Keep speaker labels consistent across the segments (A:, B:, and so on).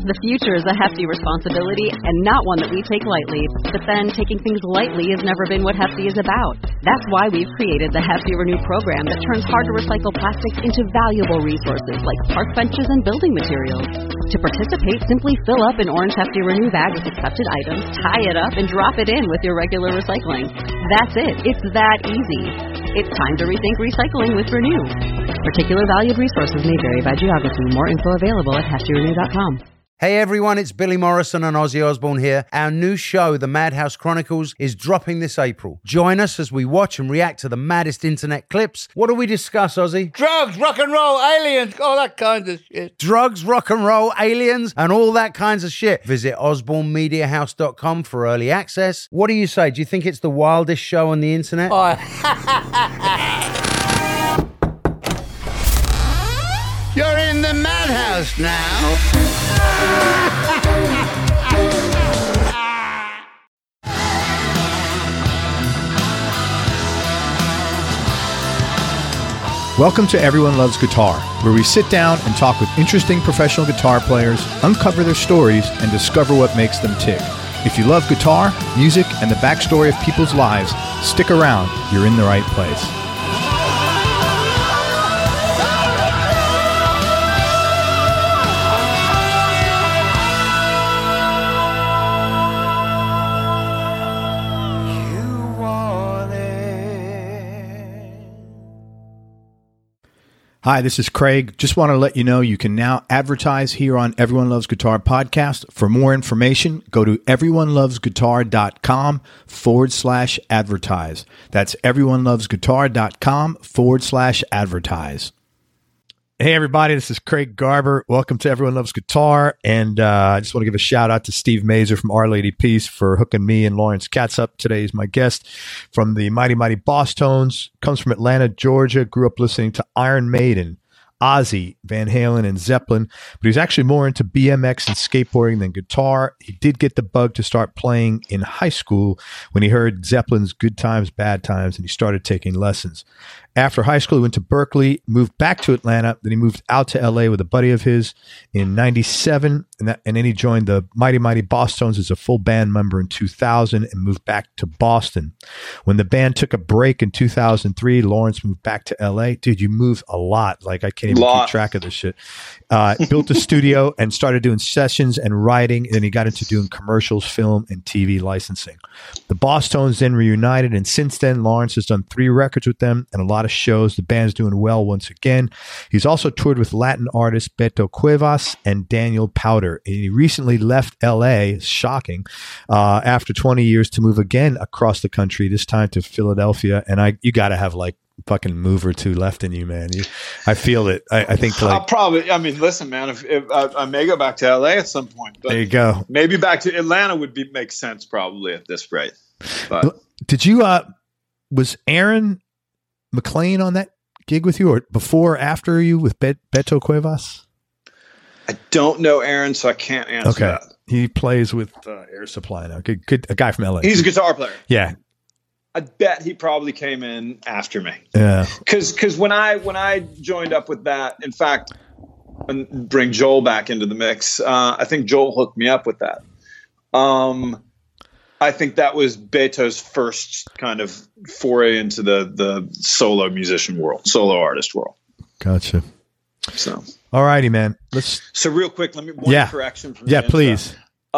A: The future is a hefty responsibility and not one that we take lightly. But then, taking things lightly has never been what Hefty is about. That's why we've created the Hefty Renew program that turns hard-to-recycle plastics into valuable resources like park benches and building materials. To participate, simply fill up an orange Hefty Renew bag with accepted items, tie it up, and drop it in with your regular recycling. That's it. It's that easy. It's time to rethink recycling with Renew. Particular valued resources may vary by geography. More info available at heftyrenew.com.
B: Hey everyone, it's Billy Morrison and Ozzy Osbourne here. Our new show, The Madhouse Chronicles, is dropping this April. Join us as we watch and react to the maddest internet clips. What do we discuss, Ozzy?
C: Drugs, rock and roll, aliens, all that kind of shit.
B: Drugs, rock and roll, aliens, and all that kinds of shit. Visit osbornemediahouse.com for early access. What do you say? Do you think it's the wildest show on the internet?
C: Oh. You're in the madhouse now.
D: Welcome to Everyone Loves Guitar, where we sit down and talk with interesting professional guitar players, uncover their stories, and discover what makes them tick. If you love guitar, music, and the backstory of people's lives, stick around. You're in the right place. Hi, this is Craig. Just want to let you know you can now advertise here on Everyone Loves Guitar podcast. For more information, go to everyonelovesguitar.com/advertise. That's everyonelovesguitar.com/advertise. Hey, everybody, this is Craig Garber. Welcome to Everyone Loves Guitar. And I just want to give a shout out to Steve Mazer from Our Lady Peace for hooking me and Lawrence Katz up. Today is my guest from the Mighty Mighty Boss Tones. Comes from Atlanta, Georgia. Grew up listening to Iron Maiden, Ozzy, Van Halen, and Zeppelin. But he's actually more into BMX and skateboarding than guitar. He did get the bug to start playing in high school when he heard Zeppelin's Good Times, Bad Times, and he started taking lessons. After high school, he went to Berkeley, moved back to Atlanta. Then he moved out to LA with a buddy of his in 97. And then he joined the Mighty Mighty Boss Tones as a full band member in 2000 and moved back to Boston. When the band took a break in 2003, Lawrence moved back to LA. Dude, you move a lot. Like, I can't even keep track of this shit. Built a studio and started doing sessions and writing. And then he got into doing commercials, film, and TV licensing. The Boss Tones then reunited. And since then, Lawrence has done 3 records with them and a lot of shows. The band's doing well once again. He's also toured with Latin artists Beto Cuevas and Daniel Powder. And he recently left LA, shocking, after 20 years to move again across the country, this time to Philadelphia. And you got to have like fucking move or two left in you, man. I feel it. I think like
E: I'll probably, I mean, listen, man, if I may go back to LA at some point, but
D: there you go.
E: Maybe back to Atlanta would make sense probably at this rate. But
D: did you, was Aaron McLean on that gig with you, or before or after you with Beto Cuevas?
E: I don't know Aaron, so I can't answer that.
D: He plays with Air Supply now. Good, a guy from LA.
E: He's a guitar player.
D: Yeah.
E: I bet he probably came in after me.
D: Yeah.
E: Because when I joined up with that, in fact, and bring Joel back into the mix, I think Joel hooked me up with that. I think that was Beto's first kind of foray into the solo musician world, solo artist world.
D: Gotcha.
E: So,
D: all righty, man.
E: So real quick, let me one correction from the intro.
D: Please.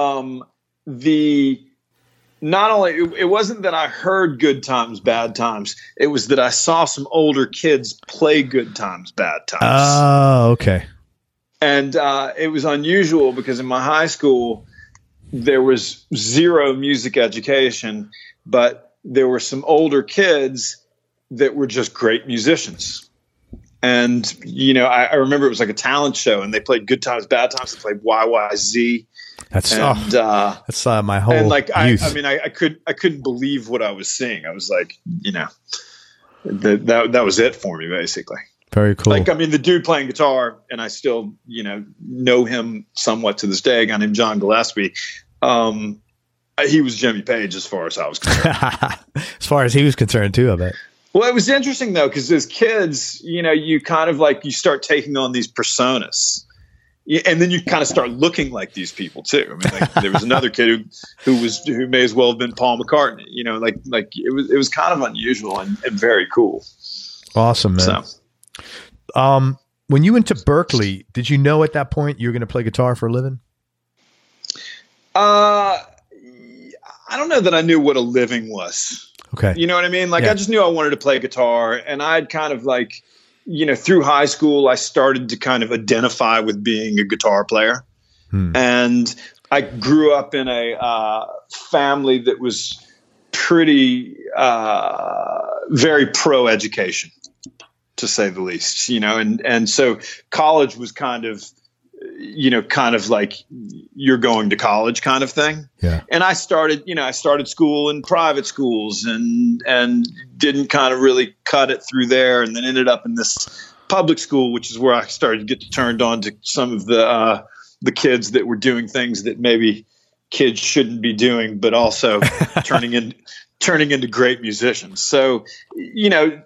E: Not only it wasn't that I heard Good Times, Bad Times. It was that I saw some older kids play Good Times, Bad Times.
D: Oh, okay.
E: And it was unusual because in my high school there was zero music education, but there were some older kids that were just great musicians. And, you know, I remember it was like a talent show and they played Good Times, Bad Times. They played YYZ.
D: That's my whole
E: and like
D: youth.
E: I couldn't believe what I was seeing. I was like, you know, that was it for me basically.
D: Very cool.
E: Like, I mean, the dude playing guitar, and I still, you know him somewhat to this day, a guy named John Gillespie. He was Jimmy Page as far as I was concerned.
D: As far as he was concerned too, I bet.
E: Well, it was interesting though, because as kids, you know, you kind of like, you start taking on these personas. and then you kind of start looking like these people too. I mean, like, there was another kid who may as well have been Paul McCartney. You know, like it was kind of unusual and very cool.
D: Awesome, man.
E: So,
D: when you went to Berklee, did you know at that point you were going to play guitar for a living?
E: I don't know that I knew what a living was.
D: Okay.
E: You know what I mean? Like,
D: Yeah.
E: I just knew I wanted to play guitar, and I'd kind of like, you know, through high school, I started to kind of identify with being a guitar player. And I grew up in a family that was pretty, very pro education, to say the least, you know, and so college was kind of like you're going to college kind of thing.
D: Yeah.
E: And I started school in private schools and didn't kind of really cut it through there, and then ended up in this public school, which is where I started to get turned on to some of the kids that were doing things that maybe kids shouldn't be doing, but also turning into great musicians. So, you know,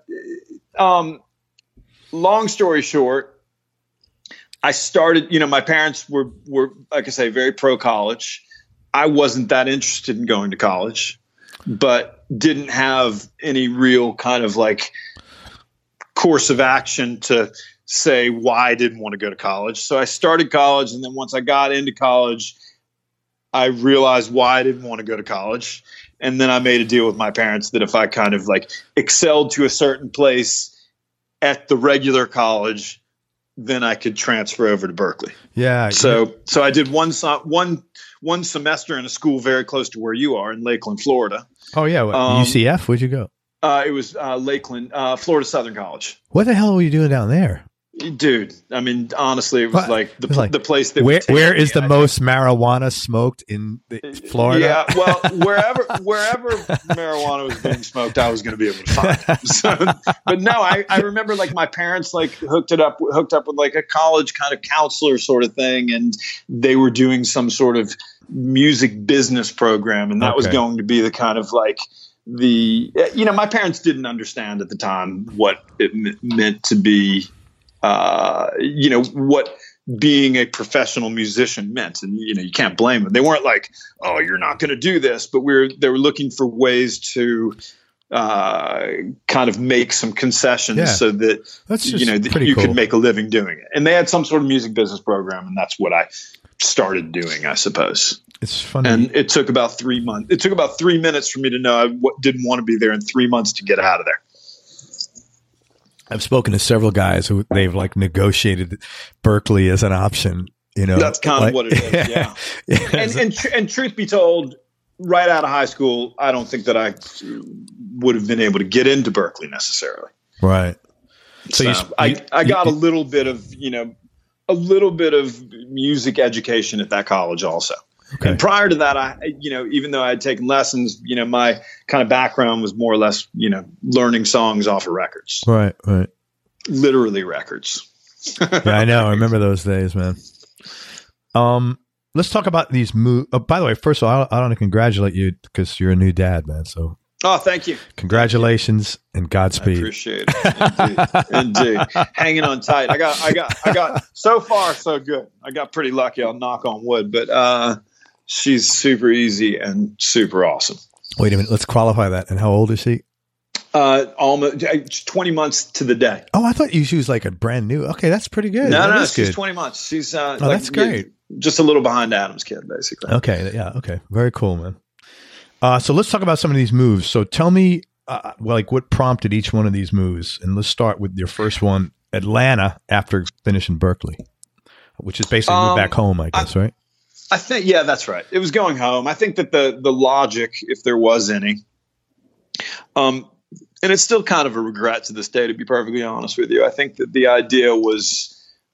E: long story short, I started, you know, my parents were, like I say, very pro college. I wasn't that interested in going to college, but didn't have any real kind of like course of action to say why I didn't want to go to college. So I started college. And then once I got into college, I realized why I didn't want to go to college. And then I made a deal with my parents that if I kind of like excelled to a certain place at the regular college, then I could transfer over to Berklee.
D: Yeah.
E: So I did one semester in a school very close to where you are in Lakeland, Florida.
D: Oh yeah. UCF? Where'd you go?
E: It was Lakeland, Florida Southern College.
D: What the hell were you doing down there?
E: Dude, I mean, honestly, it was like the place that
D: where is the most marijuana smoked in Florida?
E: Yeah, well, wherever marijuana was being smoked, I was going to be able to find it. So, but no, I remember like my parents like hooked up with like a college kind of counselor sort of thing, and they were doing some sort of music business program, and that was going to be the kind of like my parents didn't understand at the time what it meant to be. What being a professional musician meant. And, you know, you can't blame them. They weren't like, oh, you're not going to do this. But they were looking for ways to kind of make some concessions so that, you could make a living doing it. And they had some sort of music business program. And that's what I started doing, I suppose.
D: It's funny.
E: And it took about 3 months. It took about 3 minutes for me to know I didn't want to be there, and 3 months to get out of there.
D: I've spoken to several guys who they've like negotiated Berklee as an option. You know,
E: that's kind of what it is. Yeah. And truth be told, right out of high school, I don't think that I would have been able to get into Berklee necessarily.
D: Right.
E: So I got a little bit of music education at that college also. Okay. And prior to that, even though I had taken lessons, my kind of background was more or less, learning songs off of records.
D: Right.
E: Literally records.
D: Yeah, I know. I remember those days, man. Let's talk about these moves. Oh, by the way, first of all, I want to congratulate you because you're a new dad, man. So.
E: Oh, thank you.
D: Congratulations and Godspeed.
E: I appreciate it. Indeed. Hanging on tight. I got so far so good. I got pretty lucky. I'll knock on wood, but she's super easy and super awesome.
D: Wait a minute. Let's qualify that. And how old is she?
E: Almost 20 months to the day.
D: Oh, I thought she was like a brand new. Okay, that's pretty good.
E: No, she's 20 months. She's
D: that's great.
E: Just a little behind Adam's kid, basically.
D: Okay, yeah, okay, very cool, man. So let's talk about some of these moves. So tell me, what prompted each one of these moves, and let's start with your first one, Atlanta, after finishing Berklee, which is basically move back home, I guess, right?
E: I think, yeah, that's right. It was going home. I think that the logic, if there was any, and it's still kind of a regret to this day, to be perfectly honest with you. I think that the idea was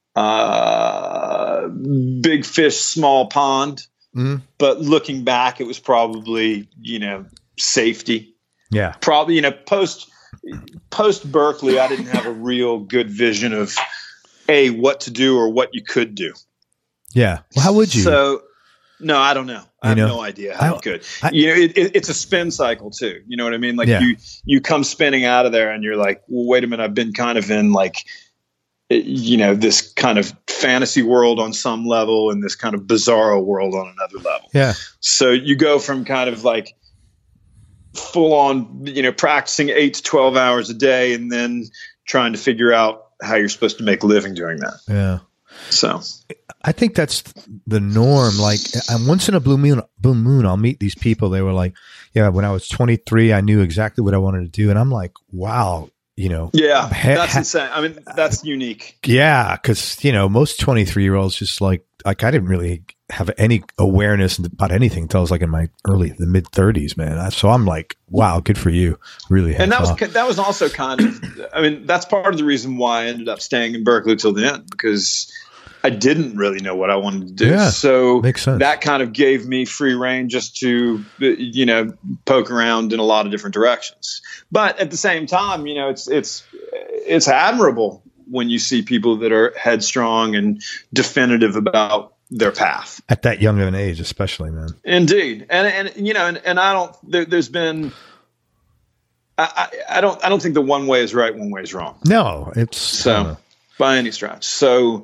E: big fish, small pond. Mm-hmm. But looking back, it was probably, safety.
D: Yeah.
E: Probably, post Berklee, I didn't have a real good vision of what to do or what you could do.
D: Yeah. Well, how would you?
E: So, no, I don't know. I have no idea how you could. It's a spin cycle too. You know what I mean? Like you come spinning out of there and you're like, well, wait a minute, I've been kind of in like this kind of fantasy world on some level and this kind of bizarro world on another level.
D: Yeah.
E: So you go from kind of like full on, practicing 8 to 12 hours a day and then trying to figure out how you're supposed to make a living doing that.
D: Yeah.
E: So
D: I think that's the norm. Like, once in a blue moon, I'll meet these people. They were like, yeah, when I was 23, I knew exactly what I wanted to do. And I'm like, wow,
E: Yeah, that's insane. I mean, that's unique.
D: Yeah, because, most 23-year-olds just like I didn't really have any awareness about anything until I was like in my the mid 30s, man. So I'm like, wow, good for you. Really.
E: And that was also kind of, I mean, that's part of the reason why I ended up staying in Berkeley till the end, because I didn't really know what I wanted to do. Yeah, so
D: makes sense. That
E: kind of gave me free rein just to, poke around in a lot of different directions. But at the same time, it's admirable when you see people that are headstrong and definitive about their path
D: at that young of an age, especially, man.
E: Indeed. And I don't, there's been, I don't think the one way is right, one way is wrong.
D: No, it's
E: so by any stretch. So,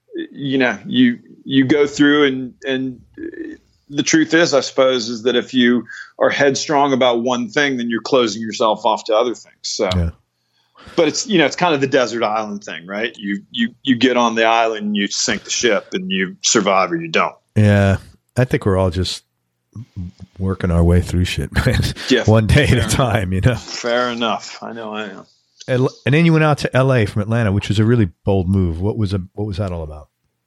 E: you go through and the truth is, I suppose, is that if you are headstrong about one thing, then you're closing yourself off to other things. So, yeah. But it's, it's kind of the desert island thing, right? You get on the island and you sink the ship and you survive or you don't.
D: Yeah. I think we're all just working our way through shit, man.
E: Yeah,
D: one day at a time,
E: Fair enough. I know I am.
D: And then you went out to LA from Atlanta, which was a really bold move. What was that all about?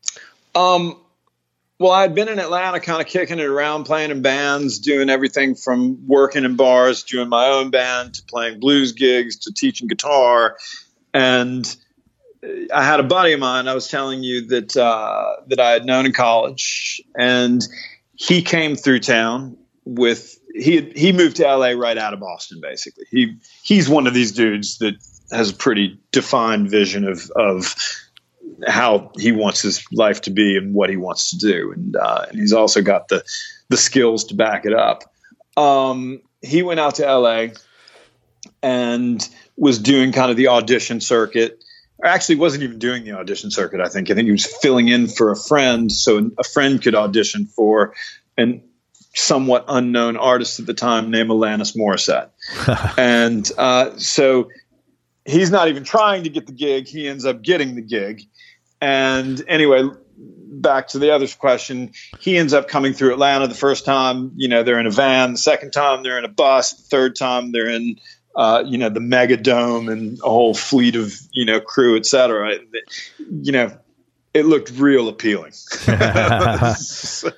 E: Well, I had been in Atlanta kind of kicking it around, playing in bands, doing everything from working in bars, doing my own band, to playing blues gigs, to teaching guitar. And I had a buddy of mine, I was telling you, that I had known in college, and he came through town he moved to LA right out of Boston, basically. He's one of these dudes that has a pretty defined vision of how he wants his life to be and what he wants to do. And he's also got the skills to back it up. He went out to LA and was doing kind of the audition circuit. Or actually wasn't even doing the audition circuit. I think he was filling in for a friend, so a friend could audition for an somewhat unknown artist at the time named Alanis Morissette. And so he's not even trying to get the gig. He ends up getting the gig. And anyway, back to the other question, he ends up coming through Atlanta. The first time, they're in a van. The second time, they're in a bus. The third time, they're in, the Mega Dome and a whole fleet of, crew, et cetera. It looked real appealing. So,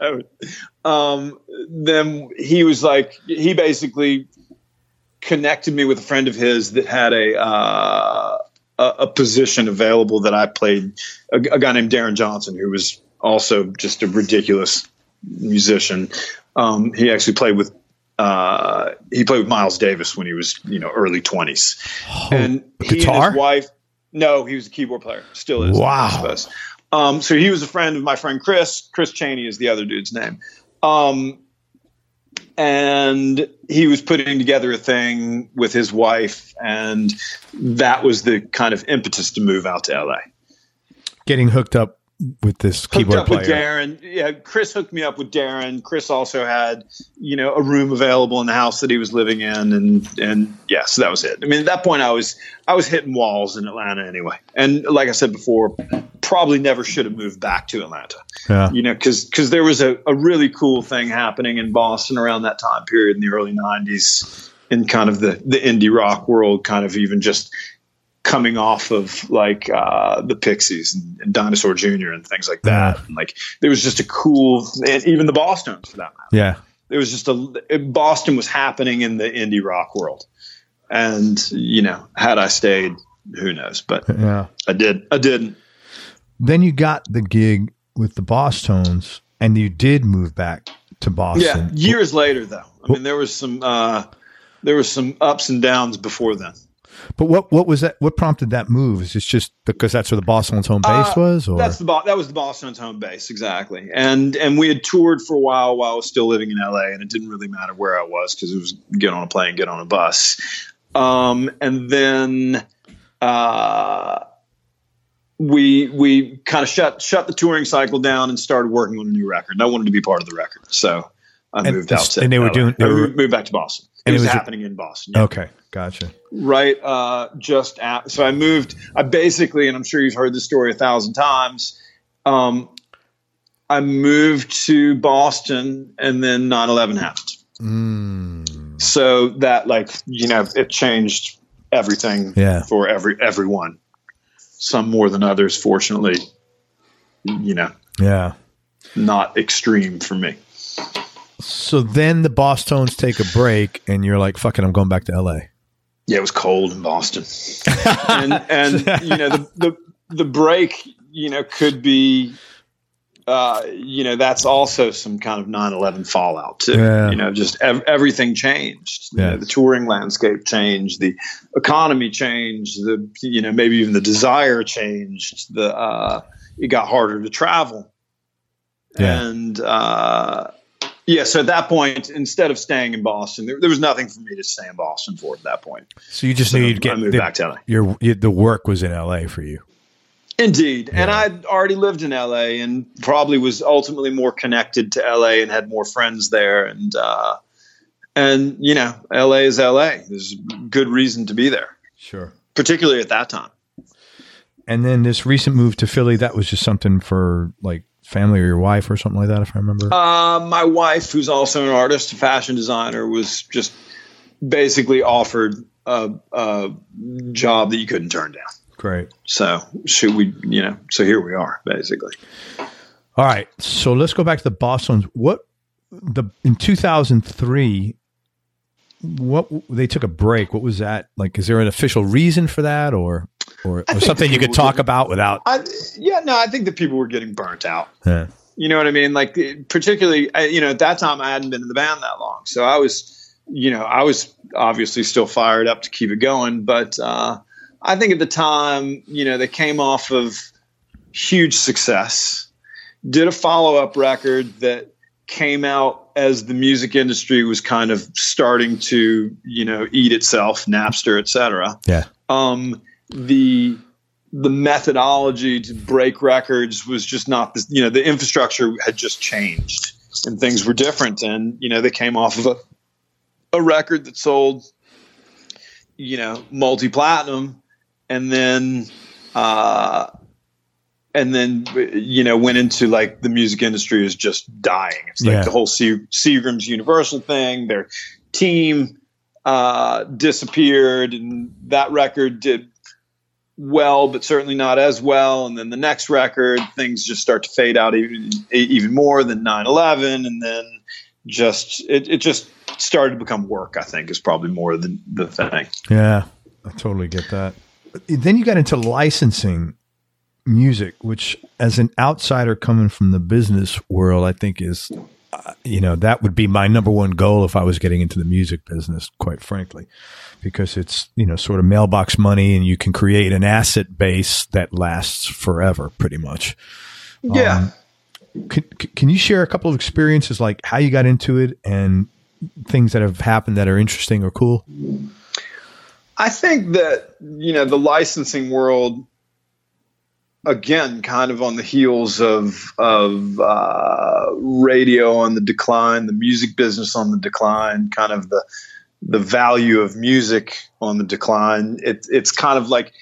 E: then he was like, he basically connected me with a friend of his that had a position available that I played, a guy named Darren Johnson, who was also just a ridiculous musician. He actually played with Miles Davis when he was, early 20s.
D: Oh,
E: and he
D: guitar?
E: and his wife, no, he was a keyboard player, still is.
D: Wow.
E: I suppose. So he was a friend of my friend Chris. Chris Cheney is the other dude's name. And he was putting together a thing with his wife, and that was the kind of impetus to move out to LA.
D: Getting hooked up with this keyboard player.
E: With Darren. Yeah, Chris hooked me up with Darren. Chris also had, a room available in the house that he was living in, and yeah, so that was it. I mean, at that point I was hitting walls in Atlanta anyway. And like I said before, probably never should have moved back to Atlanta.
D: Yeah.
E: Cuz there was a really cool thing happening in Boston around that time period in the early 90s in kind of the indie rock world, kind of even just coming off of like the Pixies and Dinosaur Jr. and things like that.
D: Yeah.
E: And like there was just a cool, and even the Boston's for that matter.
D: Yeah.
E: There was just Boston was happening in the indie rock world. And, had I stayed, who knows, but
D: yeah.
E: I didn't.
D: Then you got the gig with the Boss Tones, and you did move back to Boston.
E: Yeah. Years later though. I mean, there was some ups and downs before then.
D: But what was that? What prompted that move? Is it just because that's where the Boston's home base was? Or?
E: That was the Boston's home base, exactly. And we had toured for a while I was still living in LA, and it didn't really matter where I was because it was get on a plane, get on a bus. And then we kind of shut the touring cycle down and started working on a new record. And I wanted to be part of the record, so I moved out.
D: And they were doing.
E: Moved back to Boston.
D: And
E: it was happening in Boston.
D: Yeah. Okay, gotcha.
E: Right. So I moved. I basically, and I'm sure you've heard this story 1,000 times. I moved to Boston, and then 9/11 happened. So that, it changed everything for everyone. Some more than others, fortunately. Not extreme for me.
D: So then the Bosstones take a break, and you're like, "Fuck it, I'm going back to LA."
E: Yeah, it was cold in Boston, and the break, could be, that's also some kind of 9/11 fallout too.
D: Yeah.
E: Just everything changed.
D: Yeah.
E: The touring landscape changed, the economy changed, maybe even the desire changed. It got harder to travel, and. So at that point, instead of staying in Boston, there was nothing for me to stay in Boston for at that point.
D: So you just knew you'd get.
E: I moved back to LA.
D: The work was in LA for you.
E: Indeed, and I'd already lived in LA and probably was ultimately more connected to LA and had more friends there. And LA is LA. There's good reason to be there.
D: Sure,
E: particularly at that time.
D: And then this recent move to Philly, that was just something for family or your wife or something like that, if I remember?
E: My wife, who's also an artist, a fashion designer, was just basically offered a job that you couldn't turn down.
D: Great.
E: So so here we are, basically.
D: All right. So let's go back to the Bosstones. In 2003, they took a break. What was that? Is there an official reason for that or something you could talk about without? I
E: think that people were getting burnt out.
D: Yeah.
E: You know what I mean? Particularly, at that time I hadn't been in the band that long. So I was obviously still fired up to keep it going. But I think at the time, they came off of huge success, did a follow-up record that came out as the music industry was kind of starting to, eat itself, Napster, et cetera.
D: Yeah.
E: The methodology to break records was just not this, the infrastructure had just changed and things were different. And, they came off of a record that sold, multi-platinum and then went into the music industry is just dying. It's the whole Seagram's Universal thing, their team disappeared and that record did well, but certainly not as well. And then the next record, things just start to fade out even more than 9/11. And then it just started to become work, I think, is probably more the thing.
D: Yeah, I totally get that. Then you got into licensing music, which as an outsider coming from the business world, I think is, that would be my number one goal if I was getting into the music business, quite frankly, because it's, sort of mailbox money and you can create an asset base that lasts forever pretty much.
E: Yeah.
D: Can you share a couple of experiences, like how you got into it and things that have happened that are interesting or cool?
E: I think that, the licensing world, again, kind of on the heels of radio on the decline, the music business on the decline, kind of the value of music on the decline. It's kind of like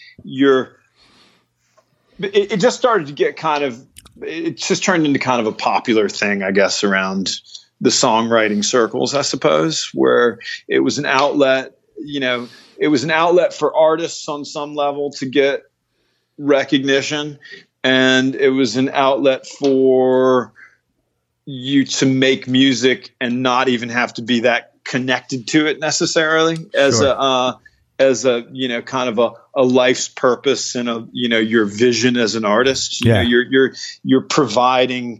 E: it just started to get it just turned into kind of a popular thing, I guess, around the songwriting circles, I suppose, where it was an outlet, it was an outlet for artists on some level to get recognition, and it was an outlet for you to make music and not even have to be that connected to it necessarily as a kind of a life's purpose and your vision as an artist. You're providing,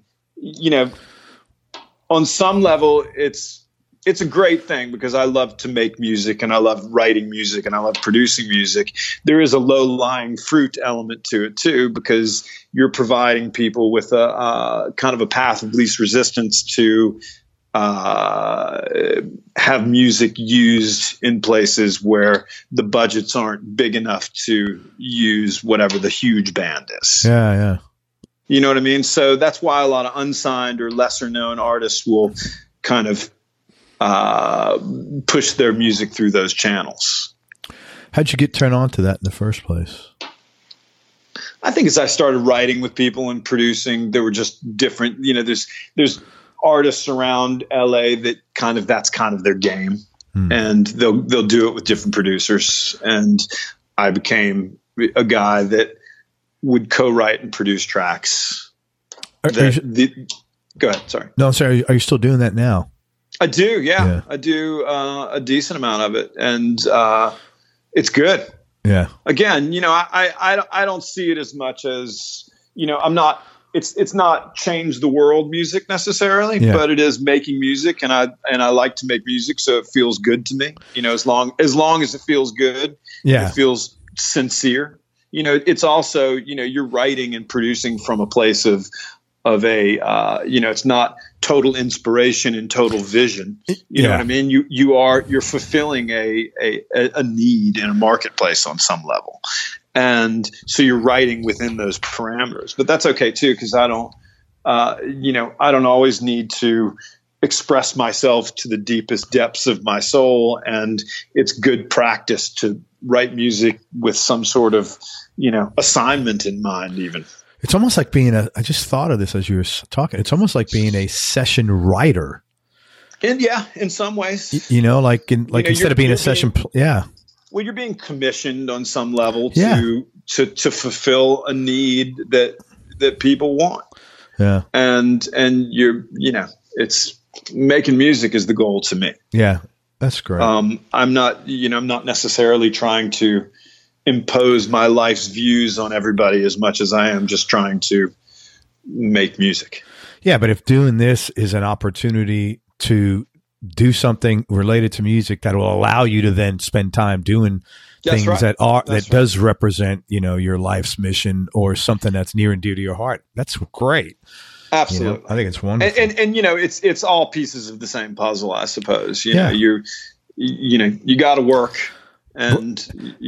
E: on some level it's a great thing because I love to make music and I love writing music and I love producing music. There is a low-lying fruit element to it too, because you're providing people with a kind of a path of least resistance to have music used in places where the budgets aren't big enough to use whatever the huge band is.
D: Yeah.
E: You know what I mean? So that's why a lot of unsigned or lesser known artists will kind of push their music through those channels.
D: How'd you get turned on to that in the first place?
E: I think as I started writing with people and producing, there were just different, there's artists around LA that that's kind of their game, and they'll do it with different producers. And I became a guy that would co-write and produce tracks. Go ahead. Sorry.
D: No, I'm sorry. Are you still doing that now?
E: I do. Yeah. I do a decent amount of it, and it's good.
D: Yeah.
E: Again, I don't see it as much as, I'm not, it's not change the world music necessarily, but it is making music, and I like to make music, so it feels good to me. As long as it feels good, it feels sincere. It's also, you're writing and producing from a place of it's not total inspiration and total vision. You know what I mean? You're fulfilling a need in a marketplace on some level. And so you're writing within those parameters, but that's okay too. Cause I don't always need to express myself to the deepest depths of my soul. And it's good practice to write music with some sort of, assignment in mind even.
D: It's almost like I just thought of this as you were talking. It's almost like being a session writer.
E: And in some ways,
D: instead of being a session.
E: Well, you're being commissioned on some level to fulfill a need that people want. Yeah. And it's making music is the goal to me.
D: Yeah. That's great.
E: I'm not necessarily trying to impose my life's views on everybody as much as I am just trying to make music.
D: Yeah, but if doing this is an opportunity to do something related to music that will allow you to then spend time doing things that does represent, your life's mission or something that's near and dear to your heart, that's great.
E: Absolutely.
D: I think it's wonderful.
E: And it's all pieces of the same puzzle, I suppose. You got to work, and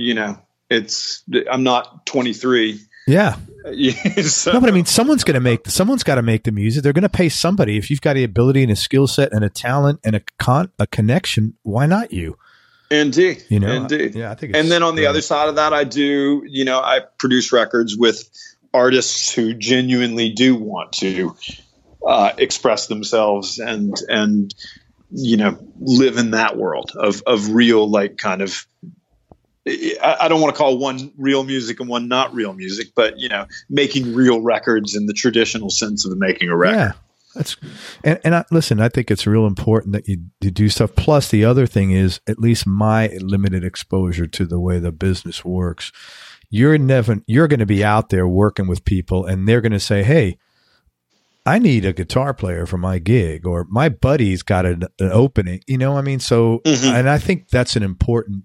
E: I'm not 23.
D: Yeah.
E: So.
D: No, but I mean, someone's got to make the music. They're going to pay somebody. If you've got the ability and a skill set and a talent and a connection, why not you?
E: Indeed.
D: Indeed.
E: I think. And then on the other side of that, I do. I produce records with artists who genuinely do want to express themselves and live in that world of real, kind of. I don't want to call one real music and one not real music, but making real records in the traditional sense of making a record.
D: Yeah, listen, I think it's real important that you do stuff. Plus, the other thing is, at least my limited exposure to the way the business works, you're going to be out there working with people, and they're going to say, "Hey, I need a guitar player for my gig," or "My buddy's got an opening." So, and I think that's an important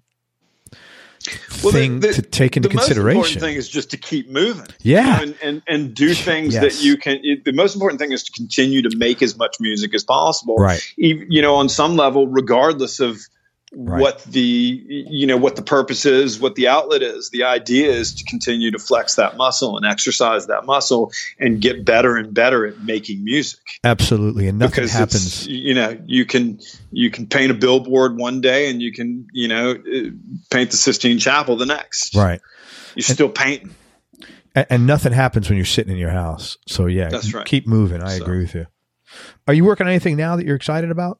D: thing to take into consideration. The most important thing
E: is just to keep moving.
D: Yeah.
E: And do things that you can. The most important thing is to continue to make as much music as possible.
D: Right.
E: On some level, regardless of what the purpose is, what the outlet is. The idea is to continue to flex that muscle and exercise that muscle and get better and better at making music.
D: Absolutely. And nothing happens.
E: You can paint a billboard one day and you can, paint the Sistine Chapel the next.
D: Right.
E: You're still painting.
D: And nothing happens when you're sitting in your house. So yeah,
E: that's right.
D: Keep moving. I agree with you. Are you working on anything now that you're excited about?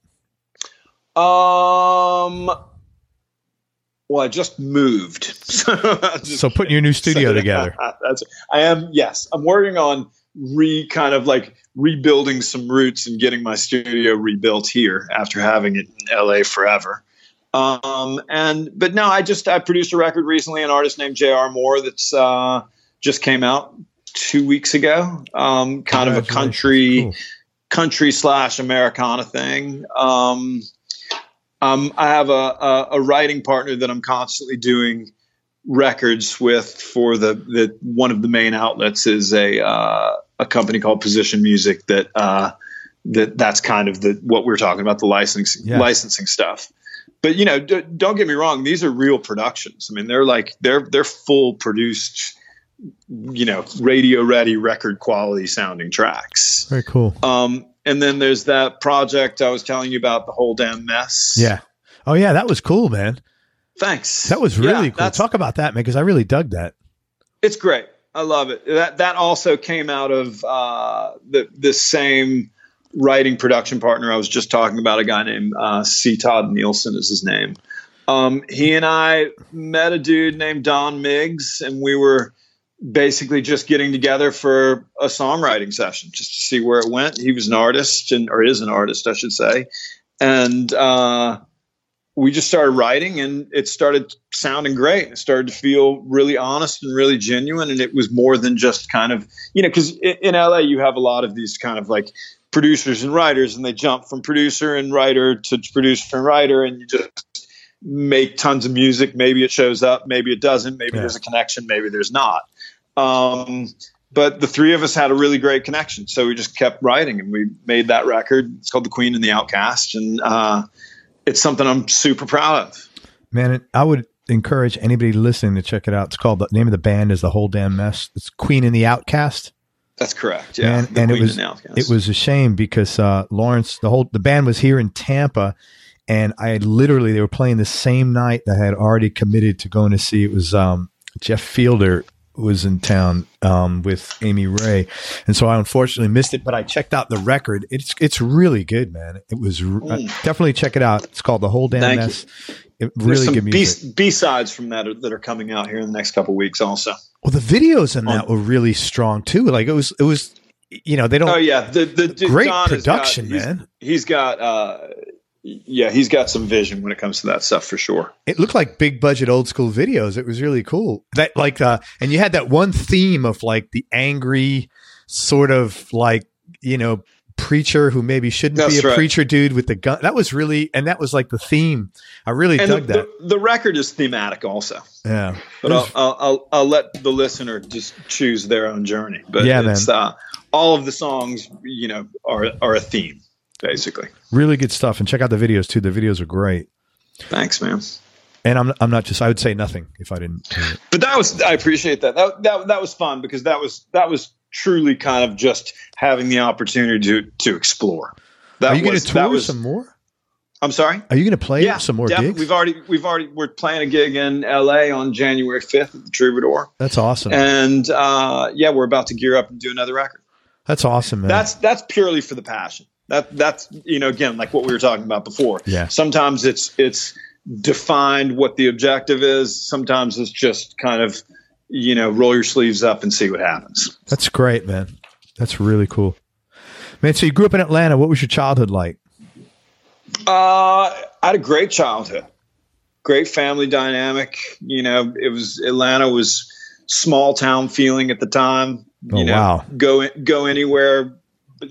E: Well, I just moved.
D: So putting your new studio together.
E: I am. Yes. I'm working on rebuilding some roots and getting my studio rebuilt here after having it in LA forever. But no, I produced a record recently, an artist named J.R. Moore that's just came out 2 weeks ago. Kind of a country/Americana thing. I have a writing partner that I'm constantly doing records with for the one of the main outlets is a company called Position Music that that's kind of what we're talking about, the licensing stuff. But don't get me wrong; these are real productions. I mean, they're full produced, radio ready, record quality sounding tracks.
D: Very cool.
E: And then there's that project I was telling you about, the whole damn mess.
D: Yeah. Oh yeah, that was cool, man.
E: Thanks.
D: That was really cool. Talk about that, man, because I really dug that.
E: It's great. I love it. That also came out of the same writing production partner I was just talking about, a guy named C. Todd Nielsen is his name. He and I met a dude named Don Miggs, and we were basically just getting together for a songwriting session just to see where it went. He was an artist, or is an artist, I should say. And we just started writing, and it started sounding great. It started to feel really honest and really genuine. And it was more than just kind of, because in LA, you have a lot of these kind of like producers and writers, and they jump from producer and writer to producer and writer, and you just make tons of music. Maybe it shows up, maybe it doesn't, maybe there's a connection, maybe there's not. But the three of us had a really great connection. So we just kept writing, and we made that record. It's called The Queen and the Outcast. And it's something I'm super proud of. Man,
D: I would encourage anybody listening to check it out. It's called, the name of the band is The Whole Damn Mess. It's Queen and the Outcast.
E: That's correct. Yeah.
D: And it was a shame because Lawrence, the band was here in Tampa, and they were playing the same night that I had already committed to going to see. It was Jeff Fielder was in town with Amy Ray, and so I unfortunately missed it. But I checked out the record. It's really good, man. It was definitely check it out. It's called The Whole Damn Mess. Really good music.
E: B-sides from that are coming out here in the next couple of weeks also.
D: Well, the videos in that were really strong too. Like it was they don't.
E: Oh yeah, the
D: great John production, man.
E: He's got he's got some vision when it comes to that stuff for sure.
D: It looked like big budget old school videos. It was really cool. That and you had that one theme of like the angry sort of like, preacher who maybe shouldn't be a preacher dude with the gun. That was like the theme. I really dug that.
E: The record is thematic also.
D: Yeah.
E: But I'll let the listener just choose their own journey. But it's, all of the songs, are a theme. Basically,
D: really good stuff, and check out the videos too. The videos are great.
E: Thanks, man.
D: And I'm not just. I would say nothing if I didn't.
E: But I appreciate that. That was fun because that was truly kind of just having the opportunity to explore.
D: Are you going to tour some more?
E: I'm sorry.
D: Are you going to play some more gigs?
E: We're playing a gig in LA on January 5th at the Troubadour.
D: That's awesome.
E: And we're about to gear up and do another record.
D: That's awesome, man.
E: That's purely for the passion. That's again, like what we were talking about before.
D: Yeah.
E: Sometimes it's defined what the objective is. Sometimes it's just kind of, roll your sleeves up and see what happens.
D: That's great, man. That's really cool. Man, so you grew up in Atlanta. What was your childhood like?
E: I had a great childhood. Great family dynamic. Atlanta was small town feeling at the time.
D: Wow.
E: Go anywhere, but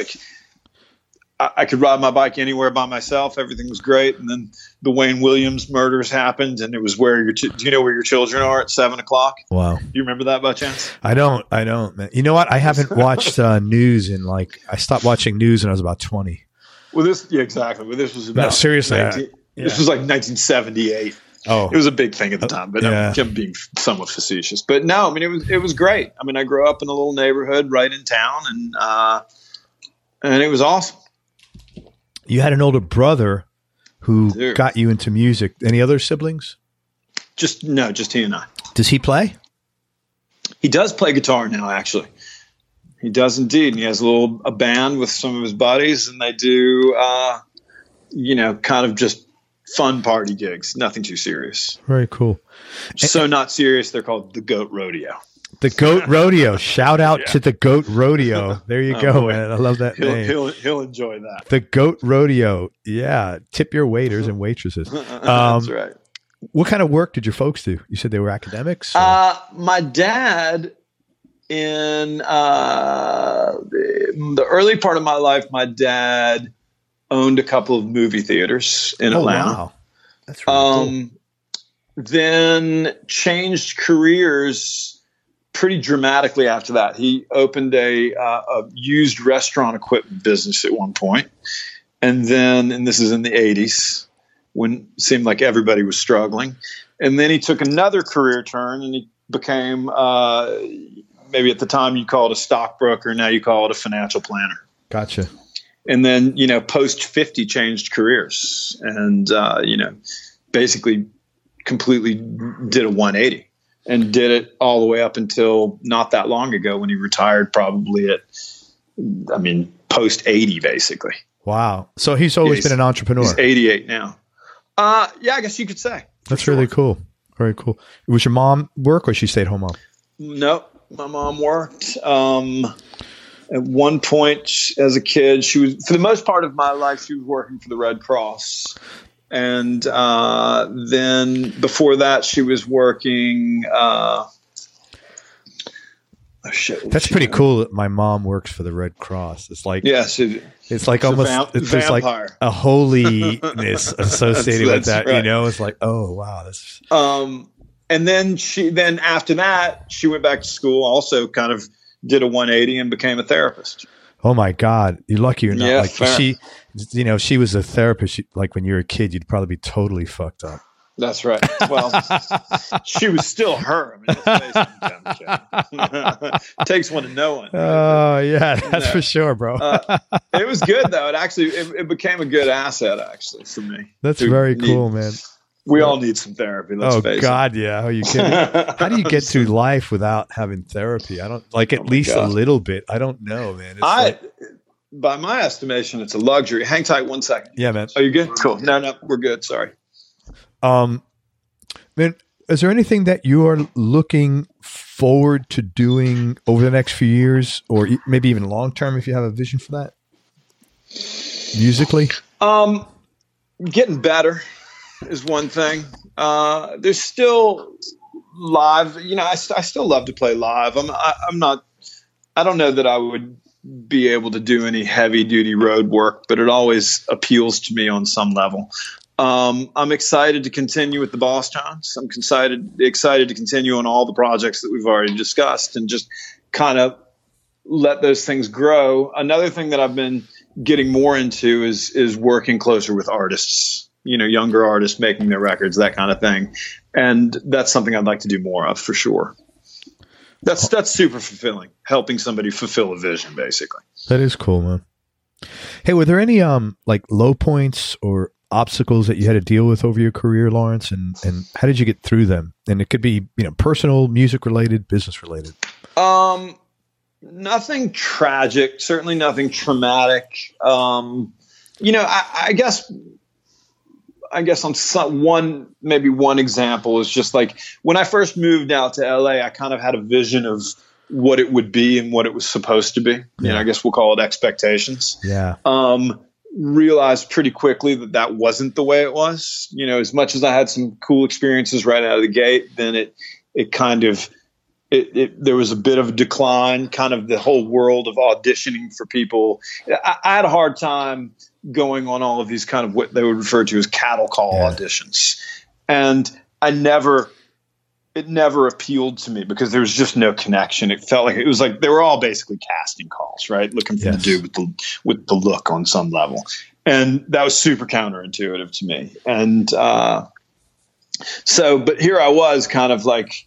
E: I could ride my bike anywhere by myself. Everything was great. And then the Wayne Williams murders happened, and it was do you know where your children are at 7:00?
D: Wow.
E: Do you remember that by chance?
D: I don't, man. You know what? I haven't watched news I stopped watching news when I was about 20.
E: Well, exactly. Well, this was about,
D: no, seriously.
E: This was like 1978.
D: Oh,
E: it was a big thing at the time, but I'm being somewhat facetious. But no, I mean, it was great. I mean, I grew up in a little neighborhood right in town, and it was awesome.
D: You had an older brother who got you into music. Any other siblings?
E: Just he and I.
D: Does he play?
E: He does play guitar now, actually. He does indeed. And he has a band with some of his buddies, and they do, kind of just fun party gigs. Nothing too serious.
D: Very cool.
E: So not serious. They're called the Goat Rodeo.
D: The Goat Rodeo. Shout out to the Goat Rodeo. There you go, man. I love that name.
E: He'll enjoy that.
D: The Goat Rodeo. Yeah. Tip your waiters and waitresses.
E: That's right.
D: What kind of work did your folks do? You said they were academics?
E: My dad, in the early part of my life, my dad owned a couple of movie theaters in Atlanta.
D: Wow. That's really cool.
E: Then changed careers pretty dramatically after that. He opened a used restaurant equipment business at one point. And then, and this is in the 80s, when it seemed like everybody was struggling. And then he took another career turn and he became, maybe at the time you call it a stockbroker, now you call it a financial planner.
D: Gotcha.
E: And then, post 50 changed careers and, basically completely did a 180 and did it all the way up until not that long ago when he retired, probably at, post 80, basically.
D: Wow. So he's always been an entrepreneur.
E: He's 88 now. I guess you could say.
D: That's really cool. Very cool. Was your mom work or she stayed home mom?
E: No, my mom worked. At one point as a kid, she was, for the most part of my life, she was working for the Red Cross. And then before that, she was working.
D: That's pretty cool that my mom works for the Red Cross. It's like,
E: yes,
D: it's like almost, there's like a holiness associated with that, right. It's like, oh, wow. That's
E: and then after that, she went back to school, also kind of did a 180 and became a therapist.
D: Oh my God. You're lucky you're not.
E: Yeah,
D: like fair. She was a therapist. Like when you're a kid, you'd probably be totally fucked up.
E: That's right. Well, she was still her. Takes one to know one.
D: Oh yeah, that's for sure, bro.
E: It was good though. It became a good asset actually for me.
D: That's very cool, man.
E: We all need some therapy. Let's face
D: God,
E: it.
D: Yeah. Are you kidding? How do you get through life without having therapy? I don't at least a little bit. I don't know, man.
E: By my estimation, it's a luxury. Hang tight 1 second.
D: Yeah, man.
E: Are you good? Cool. No, we're good. Sorry.
D: Man, is there anything that you are looking forward to doing over the next few years, or maybe even long term, if you have a vision for that? Musically,
E: getting better is one thing. There's still live. I still love to play live. I don't know that I would be able to do any heavy duty road work, but it always appeals to me on some level. I'm excited to continue with the Boss Johns. I'm excited to continue on all the projects that we've already discussed and just kind of let those things grow. Another thing that I've been getting more into is working closer with artists, younger artists making their records, that kind of thing. And that's something I'd like to do more of for sure. That's super fulfilling, helping somebody fulfill a vision, basically.
D: That is cool, man. Hey, were there any like low points or obstacles that you had to deal with over your career, Lawrence, and how did you get through them? And it could be, personal, music related, business related.
E: Nothing tragic, certainly nothing traumatic. I guess on one example is just like when I first moved out to LA, I kind of had a vision of what it would be and what it was supposed to be.
D: Yeah.
E: I guess we'll call it expectations.
D: Yeah.
E: Realized pretty quickly that wasn't the way it was. As much as I had some cool experiences right out of the gate, then it kind of there was a bit of a decline, kind of the whole world of auditioning for people. I had a hard time going on all of these kind of what they would refer to as cattle call auditions. And it never appealed to me because there was just no connection. It felt like it was like they were all basically casting calls, right? Looking for the dude with the look on some level. And that was super counterintuitive to me. And but here I was kind of like,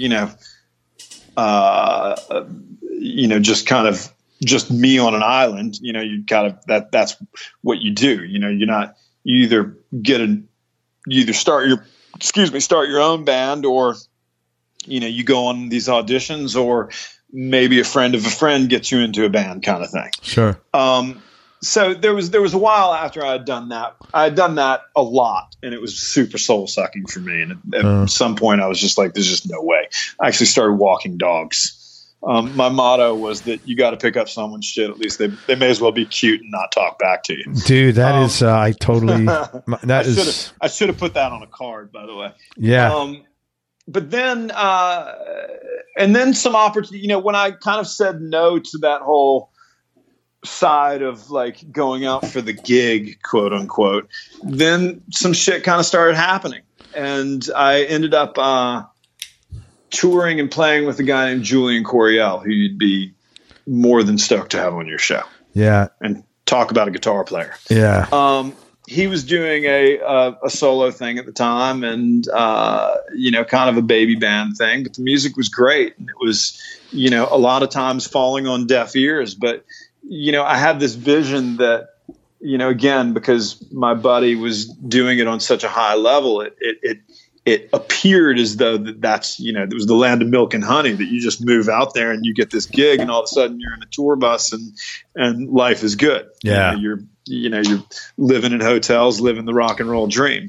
E: just me on an island, you kind of, that's what you do. You either start your own band, or, you go on these auditions, or maybe a friend of a friend gets you into a band kind of thing.
D: Sure.
E: So there was a while after I had done that. I had done that a lot, and it was super soul sucking for me. And at some point I was just like, there's just no way. I actually started walking dogs. My motto was that you got to pick up someone's shit. At least they may as well be cute and not talk back to you.
D: Dude, that is, I totally,
E: I should have put that on a card, by the way.
D: Yeah.
E: But then, and then some opportunity, when I kind of said no to that whole side of like going out for the gig, quote unquote, then some shit kind of started happening. And I ended up, touring and playing with a guy named Julian Coriel, who you'd be more than stoked to have on your show.
D: Yeah.
E: And talk about a guitar player.
D: Yeah.
E: He was doing a solo thing at the time, and kind of a baby band thing, but the music was great, and it was, a lot of times falling on deaf ears. But I had this vision that, again, because my buddy was doing it on such a high level, it appeared as though that's it was the land of milk and honey, that you just move out there and you get this gig, and all of a sudden you're in a tour bus and life is good.
D: Yeah.
E: You're living in hotels, living the rock and roll dream.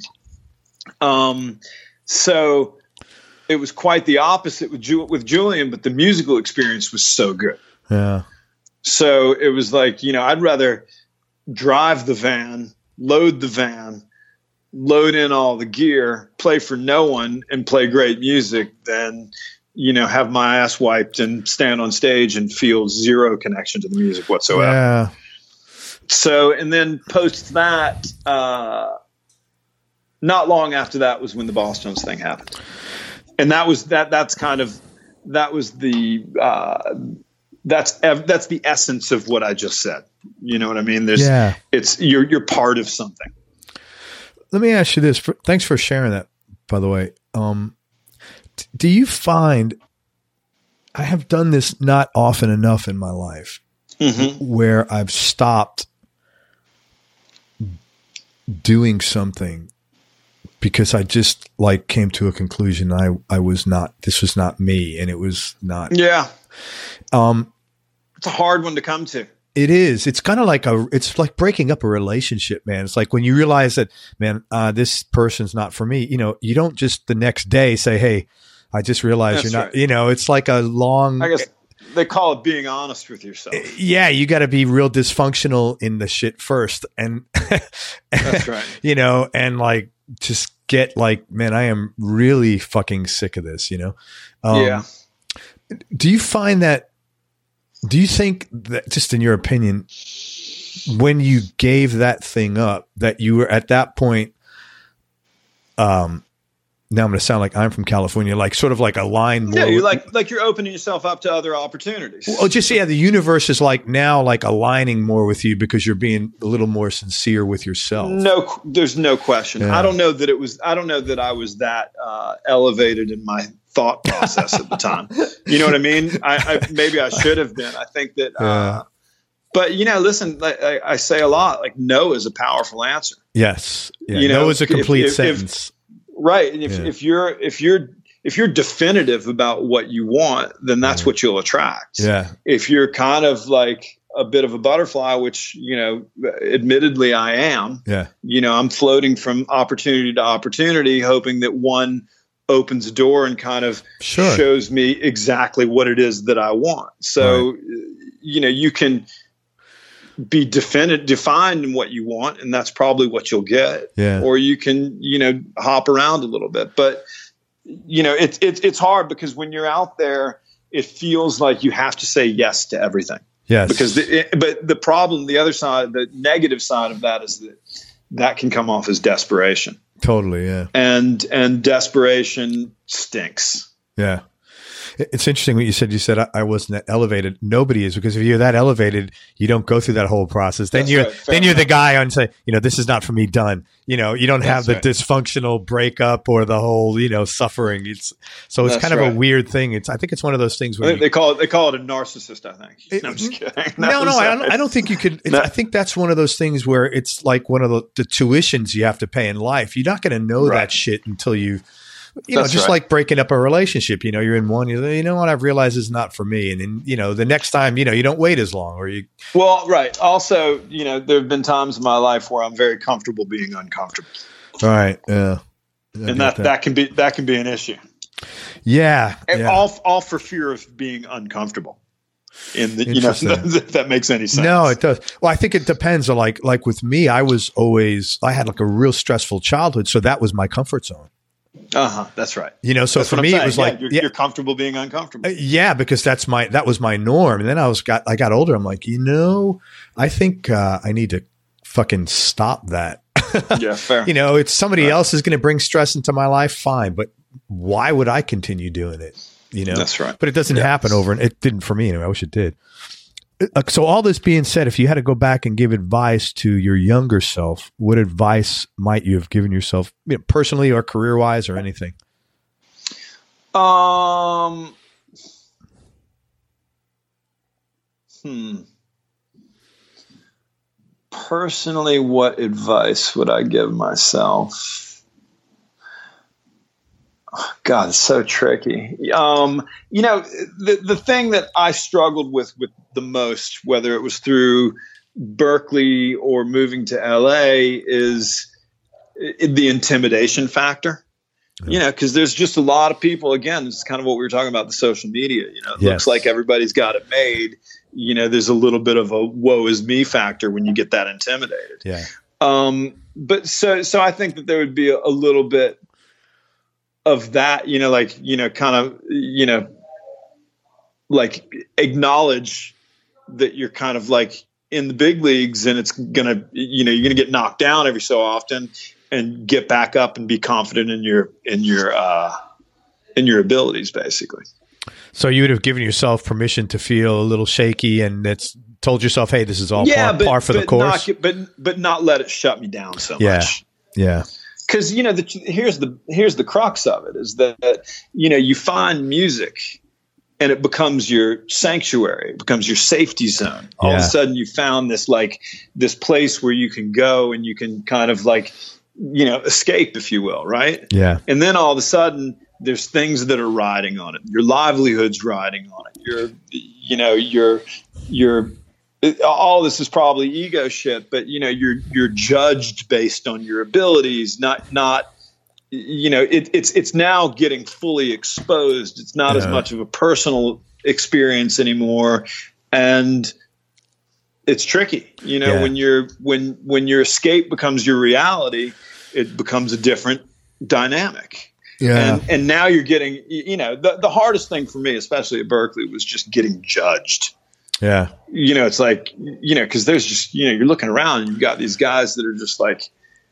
E: So it was quite the opposite with Julian, but the musical experience was so good.
D: Yeah.
E: So it was like, I'd rather drive the van, load the van, load in all the gear, play for no one, and play great music than, have my ass wiped and stand on stage and feel zero connection to the music whatsoever.
D: Yeah.
E: So, and then post that, not long after that was when the Boss Jones thing happened. And that's the essence of what I just said. You know what I mean? You're part of something.
D: Let me ask you this. Thanks for sharing that, by the way. Do you find, I have done this not often enough in my life, where I've stopped doing something because I just came to a conclusion. This was not me, and it was not. Yeah.
E: It's a hard one to come to.
D: It is. It's kind of it's like breaking up a relationship, man. It's like when you realize that, man, this person's not for me. You don't just the next day say, "Hey, I just realized you're not." Right. It's like a long.
E: I guess they call it being honest with yourself.
D: Yeah, you got to be real dysfunctional in the shit first, and
E: that's right.
D: And just get man, I am really fucking sick of this.
E: Yeah.
D: Do you find that? Do you think that, just in your opinion, when you gave that thing up, that you were at that point, now I'm going to sound like I'm from California, sort of aligned more.
E: Yeah, you're you're opening yourself up to other opportunities.
D: Well, the universe is now aligning more with you because you're being a little more sincere with yourself.
E: No, there's no question. Yeah. I don't know that I was that elevated in my thought process at the time. You know what I mean? I maybe I should have been. I think that, but listen, I say a lot, no is a powerful answer.
D: Yes. Yeah. No is a complete sentence.
E: Right. And if you're definitive about what you want, then that's what you'll attract.
D: Yeah.
E: If you're kind of a bit of a butterfly, which, admittedly I am, I'm floating from opportunity to opportunity, hoping that one opens a door and kind of shows me exactly what it is that I want. So, you can be defined in what you want, and that's probably what you'll get.
D: Yeah.
E: Or you can, hop around a little bit, but it's hard because when you're out there, it feels like you have to say yes to everything.
D: Yes.
E: Because but the problem, the other side, the negative side of that is that can come off as desperation.
D: Totally. Yeah.
E: And desperation stinks.
D: Yeah. It's interesting what you said. You said I wasn't that elevated. Nobody is, because if you're that elevated, you don't go through that whole process. Then you're the guy on say, this is not for me. Done. You don't have the dysfunctional breakup or the whole suffering. It's kind of a weird thing. I think it's one of those things where
E: they call it a narcissist. I think. No, I'm just kidding.
D: I don't think you could. I think that's one of those things where it's like one of the tuitions you have to pay in life. You're not going to know that shit until you. Like breaking up a relationship, you're in one, you know what, I've realized is not for me. And then, the next time, you don't wait as long or you.
E: Well, right. Also, there have been times in my life where I'm very comfortable being uncomfortable.
D: All right. Yeah.
E: And that can be an issue.
D: Yeah.
E: All for fear of being uncomfortable. If that makes any sense.
D: No, it does. Well, I think it depends. Like with me, I had a real stressful childhood. So that was my comfort zone.
E: That's right.
D: So
E: that's
D: for me, it was
E: you're comfortable being uncomfortable.
D: Because that was my norm. And then I got older. I'm like, I think I need to fucking stop that.
E: Yeah, fair.
D: It's somebody else is going to bring stress into my life. Fine. But why would I continue doing it?
E: That's right.
D: But it doesn't happen over, and it didn't for me anyway. I wish it did. So all this being said, if you had to go back and give advice to your younger self, what advice might you have given yourself, personally or career-wise or anything?
E: Personally, what advice would I give myself? God, it's so tricky. The thing that I struggled with the most, whether it was through Berklee or moving to LA, is the intimidation factor. Because there's just a lot of people, again, it's kind of what we were talking about, the social media, it looks like everybody's got it made. There's a little bit of a woe is me factor when you get that intimidated.
D: Yeah.
E: But so I think that there would be a little bit of that, acknowledge that you're kind of like in the big leagues, and it's gonna, you're gonna get knocked down every so often, and get back up and be confident in your abilities, basically. So
D: you would have given yourself permission to feel a little shaky, and it's told yourself, "Hey, this is all par for the course."
E: But not let it shut me down so much.
D: Yeah.
E: Because here's the crux of it, is that you find music and it becomes your sanctuary, it becomes your safety zone. All of a sudden, you found this place where you can go and you can kind of escape, if you will, right?
D: Yeah.
E: And then all of a sudden, there's things that are riding on it. Your livelihood's riding on it. Your all this is probably ego shit, but you're judged based on your abilities, not it's now getting fully exposed. It's not as much of a personal experience anymore, and it's tricky. When your escape becomes your reality, it becomes a different dynamic.
D: Yeah.
E: And now you're getting, the hardest thing for me, especially at Berklee, was just getting judged.
D: Yeah.
E: It's like, because there's just, you're looking around and you've got these guys that are just like,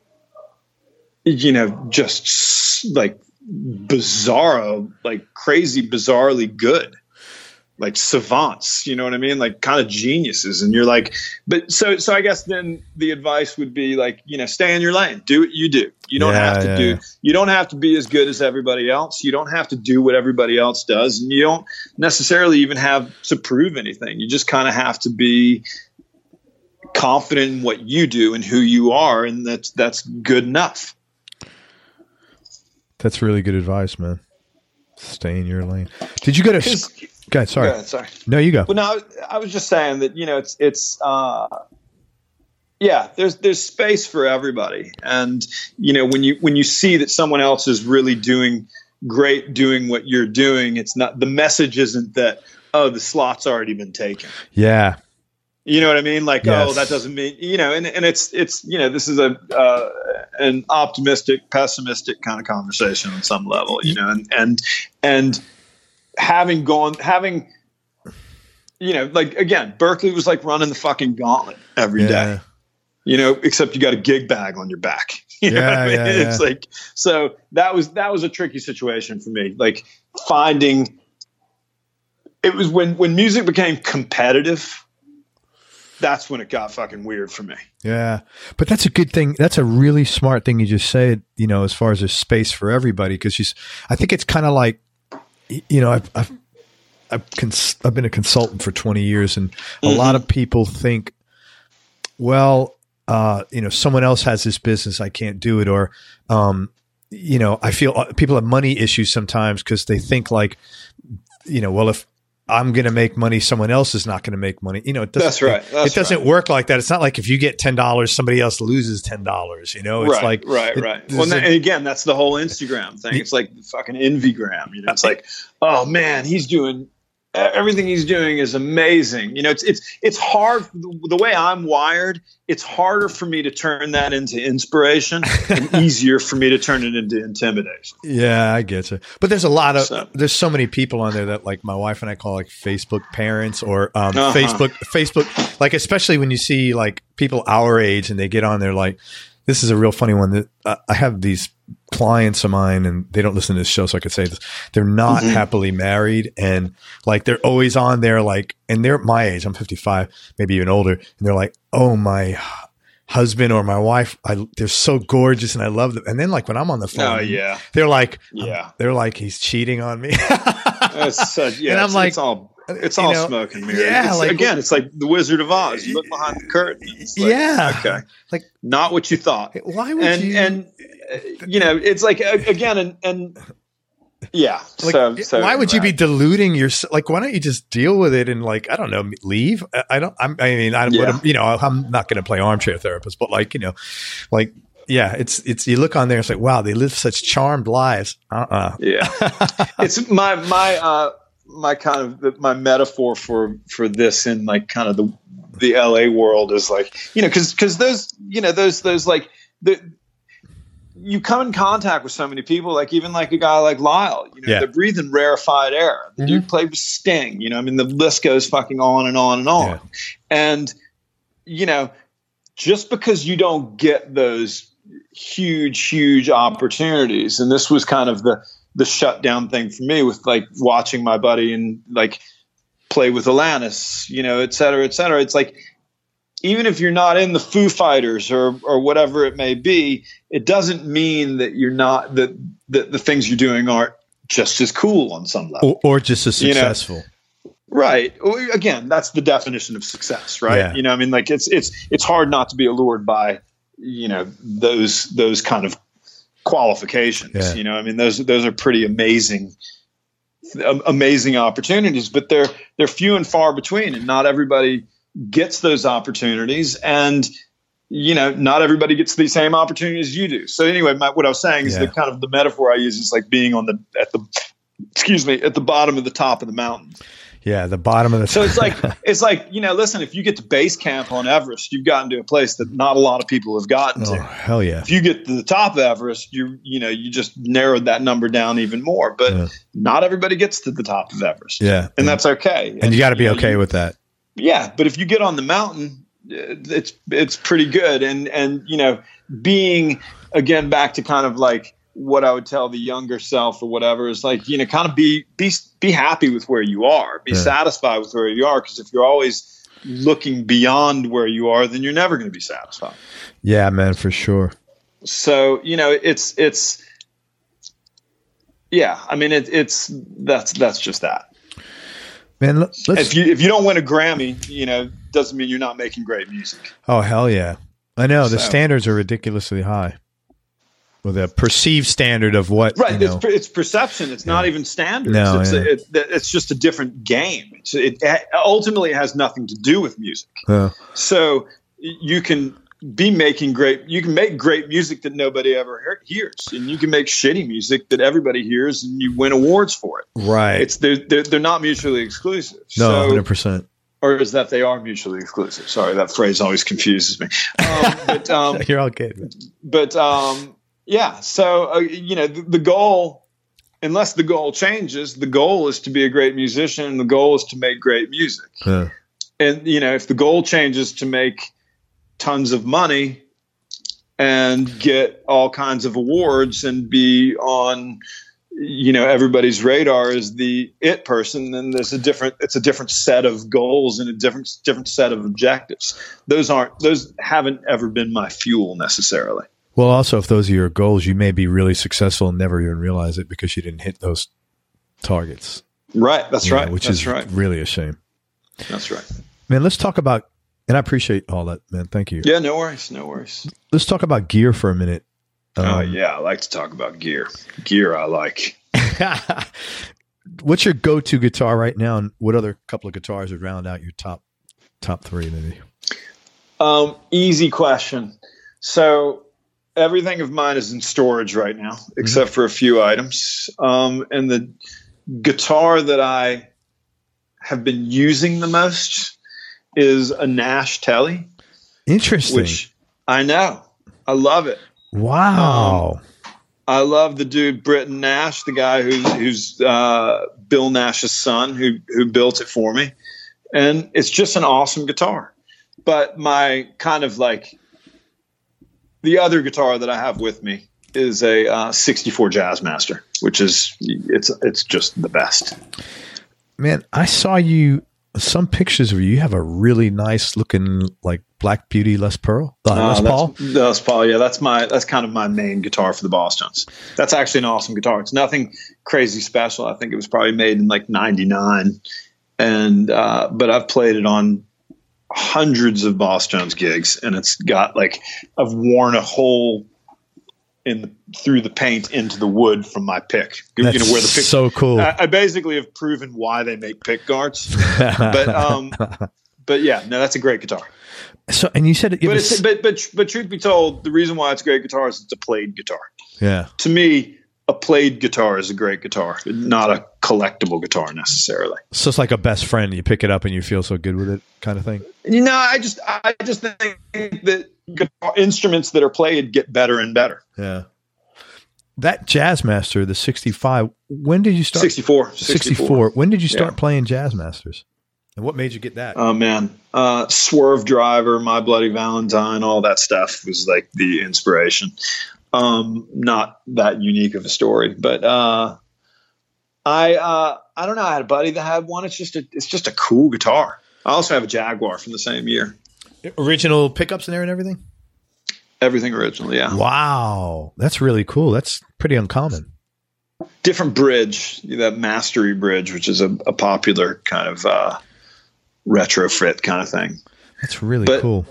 E: just like bizarro, like crazy, bizarrely good, like savants, you know what I mean? Like kind of geniuses. And you're like, but so I guess then the advice would be like, stay in your lane, do what you do. You don't have to you don't have to be as good as everybody else. You don't have to do what everybody else does. And you don't necessarily even have to prove anything. You just kind of have to be confident in what you do and who you are. And that's good enough.
D: That's really good advice, man. Stay in your lane. Did you go to... Okay, sorry.
E: Go ahead, sorry.
D: No, you go.
E: Well, no, I was just saying that, there's space for everybody. And, when you see that someone else is really doing great, doing what you're doing, it's not, the message isn't that, the slot's already been taken.
D: Yeah.
E: You know what I mean? Like,
D: yes.
E: That doesn't mean, and it's, this is an optimistic, pessimistic kind of conversation on some level, and having, again, Berklee was like running the fucking gauntlet every day, except you got a gig bag on your back. You know what I mean? It's like, so that was a tricky situation for me. Like finding, it was when music became competitive, that's when it got fucking weird for me.
D: Yeah. But that's a good thing. That's a really smart thing you just said, as far as there's space for everybody. Cause I think it's kind of like, I've been a consultant for 20 years, and a lot of people think, well, someone else has this business, I can't do it. Or, I feel people have money issues sometimes because they think like, well, if I'm going to make money, someone else is not going to make money. It doesn't,
E: that's right.
D: It doesn't work like that. It's not like if you get $10, somebody else loses $10. It's
E: right. Well, and again, that's the whole Instagram thing. It's like the fucking Envygram. It's like, oh man, everything he's doing is amazing. It's hard. The way I'm wired, it's harder for me to turn that into inspiration and easier for me to turn it into intimidation.
D: Yeah, I get you. But there's there's so many people on there that like my wife and I call like Facebook parents or Facebook, like, especially when you see like people our age and they get on there like, This is a real funny one. That I have these clients of mine, and they don't listen to this show, so I could say this. They're not happily married, and like they're always on there, like, and they're my age. I'm 55, maybe even older, and they're like, "Oh, my husband or my wife, they're so gorgeous, and I love them." And then, like when I'm on the phone, they're like, he's cheating on me.
E: And I'm like, it's all smoke and mirrors. Yeah, it's like the Wizard of Oz. You look behind the curtain. It's like, okay, like not what you thought.
D: Why would you?
E: And it's like again, and yeah.
D: Like, so why would you be deluding yourself? Like, why don't you just deal with it and, like, I don't know, leave? I'm not going to play armchair therapist, but like, it's you look on there, it's like, wow, they live such charmed lives. Yeah,
E: it's my kind of my metaphor for this in like kind of the LA world is like, because those like you come in contact with so many people, like even like a guy like Lyle, they're breathing rarefied air. The dude played with Sting, the list goes fucking on and on and on. Yeah. And, just because you don't get those huge opportunities, and this was kind of the shutdown thing for me with like watching my buddy and like play with Alanis, et cetera, et cetera. It's like, even if you're not in the Foo Fighters or whatever it may be, it doesn't mean that you're not that the things you're doing aren't just as cool on some level,
D: or just as successful.
E: Right. Again, that's the definition of success, right? Yeah. Like it's hard not to be allured by those kind of qualifications. Yeah. Those are pretty amazing opportunities, but they're few and far between, and not everybody gets those opportunities, and not everybody gets the same opportunities you do. So anyway, what I was saying is that kind of the metaphor I use is like being at the bottom of the top of the mountain.
D: Yeah, the bottom of the.
E: So it's like listen, if you get to base camp on Everest, you've gotten to a place that not a lot of people have gotten to.
D: Oh, hell yeah!
E: If you get to the top of Everest, you just narrowed that number down even more. But not everybody gets to the top of Everest.
D: Yeah,
E: and that's okay.
D: And you got to be okay with that.
E: Yeah, but if you get on the mountain, it's pretty good. And being, again, back to kind of like what I would tell the younger self or whatever is like, kind of be happy with where you are, be satisfied with where you are. Because if you're always looking beyond where you are, then you're never going to be satisfied.
D: Yeah, man, for sure.
E: So, it's that's just that.
D: Man,
E: if you don't win a Grammy, doesn't mean you're not making great music.
D: Oh, hell yeah. I know. The standards are ridiculously high. Well, the perceived standard of what...
E: Right. It's perception. It's not even standards.
D: No,
E: it's just a different game. It ultimately has nothing to do with music. So you can you can make great music that nobody ever hears, and you can make shitty music that everybody hears and you win awards for it.
D: Right.
E: They're not mutually exclusive.
D: No, 100%.
E: Or is that they are mutually exclusive? Sorry, that phrase always confuses me. But
D: you're all good.
E: But yeah, so the goal, unless the goal changes, the goal is to be a great musician, and the goal is to make great music. And if the goal changes to make tons of money and get all kinds of awards and be on everybody's radar as the it person, then it's a different set of goals and a different set of objectives. Those haven't ever been my fuel necessarily.
D: Well, also, if those are your goals, you may be really successful and never even realize it because you didn't hit those targets.
E: Right. That's right.
D: Which is really a shame.
E: That's right.
D: Man, let's talk about, and I appreciate all that, man. Thank you.
E: Yeah, no worries. No worries.
D: Let's talk about gear for a minute.
E: I like to talk about gear. Gear I like.
D: What's your go-to guitar right now, and what other couple of guitars would round out your top three, maybe?
E: Easy question. So everything of mine is in storage right now, except for a few items. And the guitar that I have been using the most is a Nash Telly.
D: Interesting.
E: Which I know. I love it.
D: Wow.
E: I love the dude, Britton Nash, the guy who's Bill Nash's son, who built it for me. And it's just an awesome guitar. But my kind of like the other guitar that I have with me is a 64 Jazzmaster, which is it's just the best.
D: Man, I saw some pictures of you. You have a really nice looking like Black Beauty Les Paul. Les Paul.
E: Les Paul, yeah, that's kind of my main guitar for the Boss Tones. That's actually an awesome guitar. It's nothing crazy special. I think it was probably made in like '99, and but I've played it on hundreds of Boss Tones gigs, and it's got like I've worn a hole through the paint into the wood from my pick.
D: That's
E: where the pick,
D: so cool.
E: I basically have proven why they make pick guards. But yeah, no, that's a great guitar.
D: So, and you said,
E: but truth be told, the reason why it's a great guitar is it's a played guitar.
D: Yeah.
E: To me, a played guitar is a great guitar, not a collectible guitar necessarily.
D: So it's like a best friend. You pick it up and you feel so good with it, kind of thing.
E: I just think that guitar instruments that are played get better and better.
D: Yeah. That Jazzmaster, the 65. When did you start?
E: 64.
D: When did you start playing Jazzmasters? And what made you get that?
E: Oh man, Swerve Driver, My Bloody Valentine, all that stuff was like the inspiration. Not that unique of a story, but I don't know. I had a buddy that had one. It's just a cool guitar. I also have a Jaguar from the same year.
D: Original pickups in there and everything?
E: Everything original, yeah.
D: Wow. That's really cool. That's pretty uncommon.
E: Different bridge, that Mastery bridge, which is a popular kind of retrofit kind of thing.
D: That's really cool.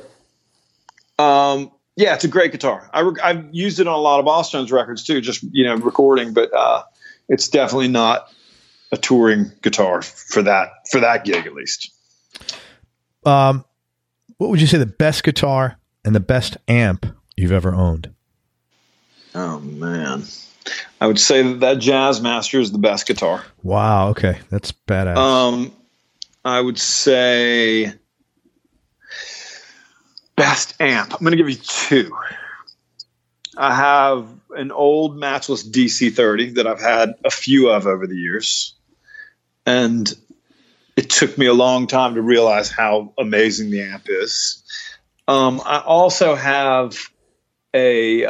E: Yeah, it's a great guitar. I've used it on a lot of Boss Tones records too, just recording, but it's definitely not a touring guitar for that gig at least.
D: What would you say the best guitar and the best amp you've ever owned?
E: Oh man, I would say that Jazzmaster is the best guitar.
D: Wow. Okay, that's badass.
E: I would say best amp. I'm going to give you two. I have an old Matchless DC-30 that I've had a few of over the years, and it took me a long time to realize how amazing the amp is. I also have a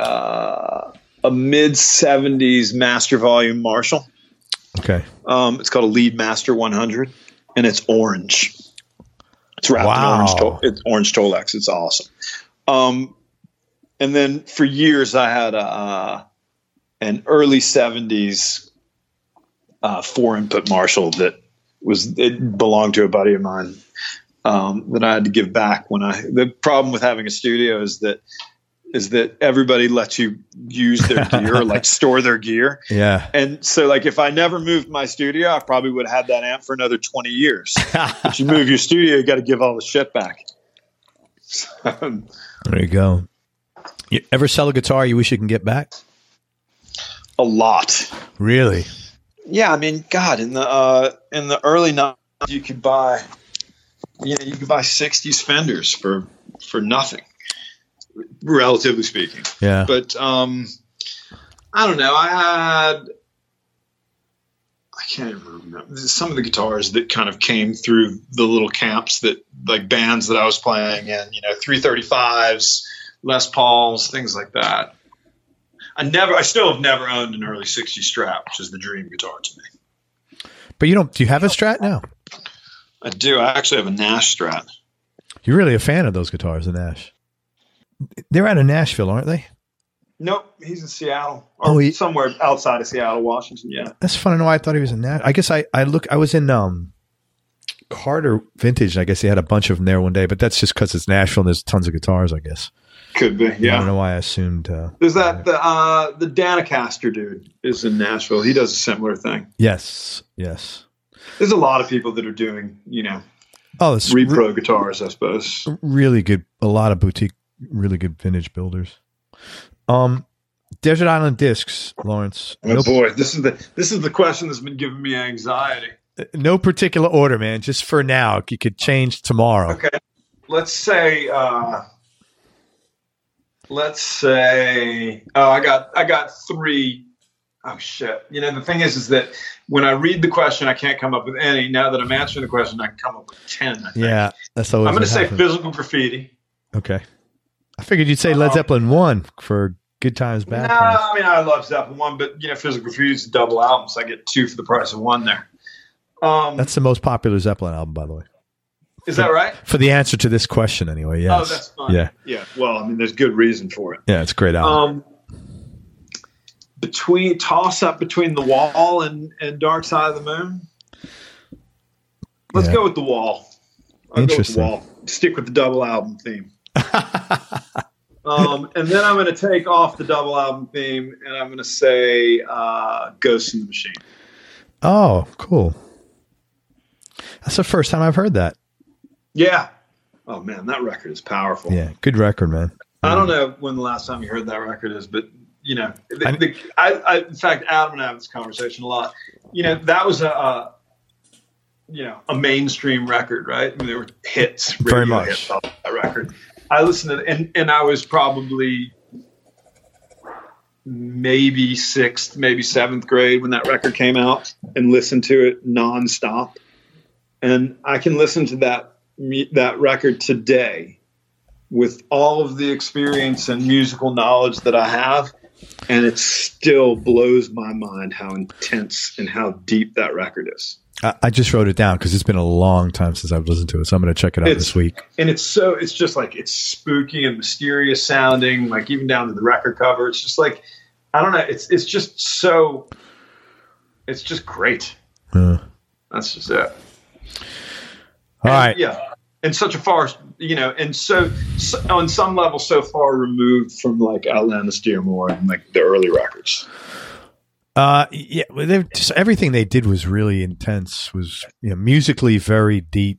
E: mid-70s Master Volume Marshall.
D: Okay.
E: It's called a Lead Master 100, and it's orange. It's wrapped in orange Tolex. It's awesome. And then for years I had an early 70s 4-input Marshall that belonged to a buddy of mine that I had to give back the problem with having a studio is that everybody lets you use their gear or like store their gear.
D: Yeah.
E: And so like if I never moved my studio, I probably would have had that amp for another 20 years. If you move your studio, you got to give all the shit back.
D: There you go. You ever sell a guitar you wish you can get back?
E: A lot.
D: Really?
E: Yeah, I mean, God, in the early 90s you could buy 60s Fenders for nothing. Relatively speaking.
D: Yeah.
E: But I don't know. I can't even remember some of the guitars that kind of came through the little camps that like bands that I was playing in, 335s, Les Pauls, things like that. I still have never owned an early 60s Strat, which is the dream guitar to me.
D: But do you have a Strat now?
E: I do. I actually have a Nash Strat.
D: You're really a fan of those guitars, the Nash. They're out of Nashville, aren't they?
E: Nope, he's in Seattle or somewhere outside of Seattle, Washington. Yeah,
D: that's funny. No, I thought he was in Nashville. I guess I was in Carter Vintage. I guess he had a bunch of them there one day, but that's just because it's Nashville and there's tons of guitars. I guess
E: could be. Yeah,
D: I don't know why I assumed.
E: There's the Danacaster dude is in Nashville. He does a similar thing.
D: Yes.
E: There's a lot of people that are doing
D: it's
E: repro guitars, I suppose.
D: Really good. A lot of boutique. Really good vintage builders. Desert Island Discs, Lawrence.
E: Boy, this is the question that's been giving me anxiety.
D: No particular order, man. Just for now, you could change tomorrow.
E: Okay, let's say. I got three. Oh shit! The thing is that when I read the question, I can't come up with any. Now that I'm answering the question, I can come up with 10. I think.
D: Yeah, that's always.
E: I'm going to say Physical Graffiti.
D: Okay. I figured you'd say Led Zeppelin 1 for Good Times, Bad
E: No,
D: Times.
E: I mean, I love Zeppelin 1, but, Physical Graffiti is a double album, so I get 2 for the price of 1 there.
D: That's the most popular Zeppelin album, by the way.
E: Is that right?
D: For the answer to this question, anyway, yes.
E: Oh, that's fine.
D: Yeah.
E: Yeah, well, I mean, there's good reason for it.
D: Yeah, it's a great album.
E: Toss-up between The Wall and Dark Side of the Moon? Let's go with The Wall. I'll go with The Wall. Stick with the double album theme. And then I'm going to take off the double album theme, and I'm going to say Ghost in the Machine.
D: Oh, cool. That's the first time I've heard that.
E: Yeah. Oh, man, that record is powerful.
D: Yeah, good record, man.
E: I don't know when the last time you heard that record is, but, in fact, Adam and I have this conversation a lot. That was a mainstream record, right? I mean, there were hits,
D: very much
E: hits off that record. I listened to it, and I was probably maybe 6th, maybe 7th grade when that record came out, and listened to it nonstop. And I can listen to that record today with all of the experience and musical knowledge that I have, and it still blows my mind how intense and how deep that record is.
D: I just wrote it down because it's been a long time since I've listened to it, so I'm going to check it out this week.
E: And it's just like, it's spooky and mysterious sounding, like even down to the record cover. It's just like, I don't know. It's just great. That's just it.
D: All right.
E: Yeah. And such a far, and so on some level, so far removed from like Outlandish Dearmore and like the early records.
D: Yeah, everything they did was really intense. Was musically very deep.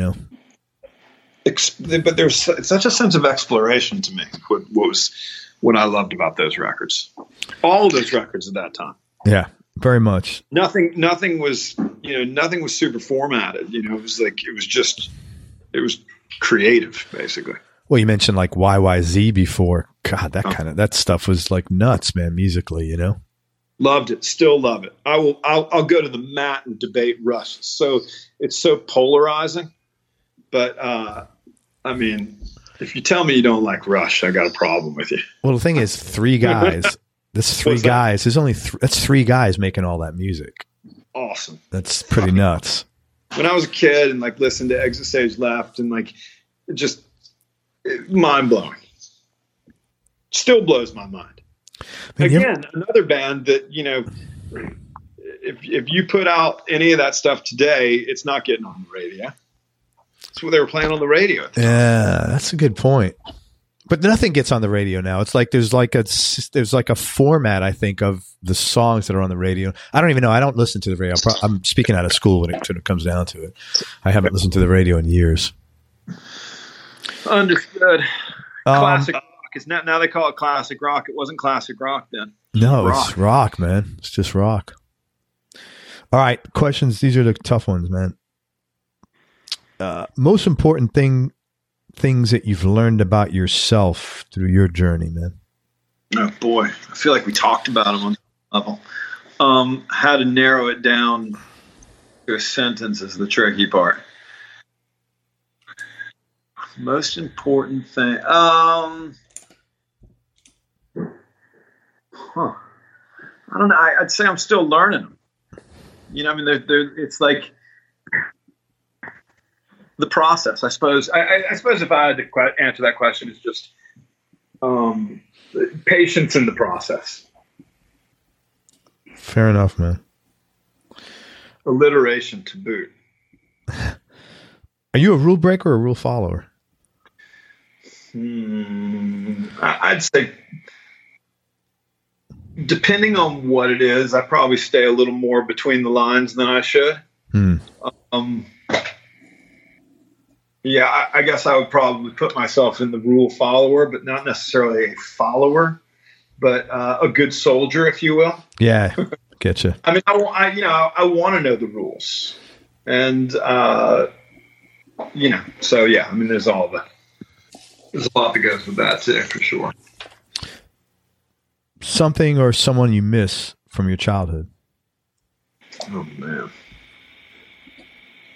E: But there's such a sense of exploration to me. What I loved about those records, all of those records at that time.
D: Yeah, very much.
E: Nothing was super formatted. It was creative, basically.
D: Well, you mentioned like YYZ before. God, that stuff was like nuts, man. Musically,
E: Loved it. Still love it. I'll go to the mat and debate Rush. It's so polarizing. But I mean, if you tell me you don't like Rush, I got a problem with you.
D: Well, the thing is, 3 guys. There's 3 guys. There's only that's 3 guys making all that music.
E: Awesome.
D: That's pretty nuts.
E: When I was a kid and like listened to Exit Stage Left and like just mind blowing. Still blows my mind. Again, another band that, if you put out any of that stuff today, it's not getting on the radio. That's what they were playing on the radio.
D: Yeah, that's a good point. But nothing gets on the radio now. It's like there's like a format, I think, of the songs that are on the radio. I don't even know. I don't listen to the radio. I'm speaking out of school when it comes down to it. I haven't listened to the radio in years.
E: Understood. Classic. Now they call it classic rock. It wasn't classic rock then.
D: No, it's rock, man. It's just rock. All right, questions. These are the tough ones, man. Most important things that you've learned about yourself through your journey, man.
E: Oh boy, I feel like we talked about them on some level. How to narrow it down to a sentence is the tricky part. Most important thing. I don't know. I'd say I'm still learning them. It's like the process, I suppose. I suppose if I had to answer that question, it's just patience in the process.
D: Fair enough, man.
E: Alliteration to boot.
D: Are you a rule breaker or a rule follower?
E: I'd say, depending on what it is, I probably stay a little more between the lines than I should. Yeah, I guess I would probably put myself in the rule follower, but not necessarily a follower, but a good soldier, if you will.
D: Yeah, getcha.
E: I mean, I want to know the rules, and so yeah. I mean, there's a lot that goes with that too, for sure.
D: Something or someone you miss from your childhood?
E: Oh man.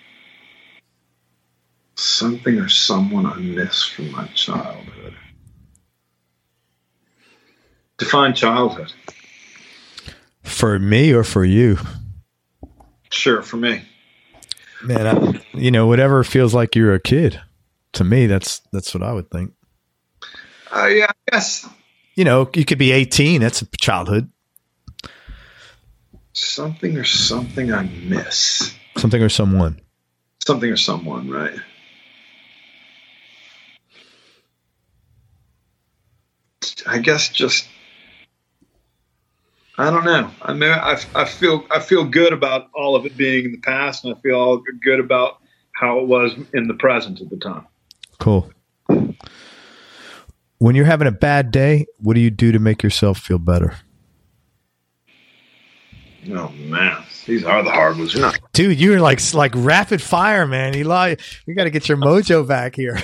E: Something or someone I miss from my childhood. Define childhood.
D: For me or for you?
E: Sure, for me.
D: Man, whatever feels like you're a kid. To me, that's what I would think.
E: Yeah, I guess.
D: You could be 18. That's a childhood.
E: Something or something I miss.
D: Something or someone.
E: Something or someone, right? I guess just. I don't know. I mean, I feel good about all of it being in the past, and I feel all good about how it was in the present at the time.
D: Cool. When you're having a bad day, what do you do to make yourself feel better?
E: Oh man, these are the hard ones.
D: Dude, you're like rapid fire, man. You got to get your mojo back here.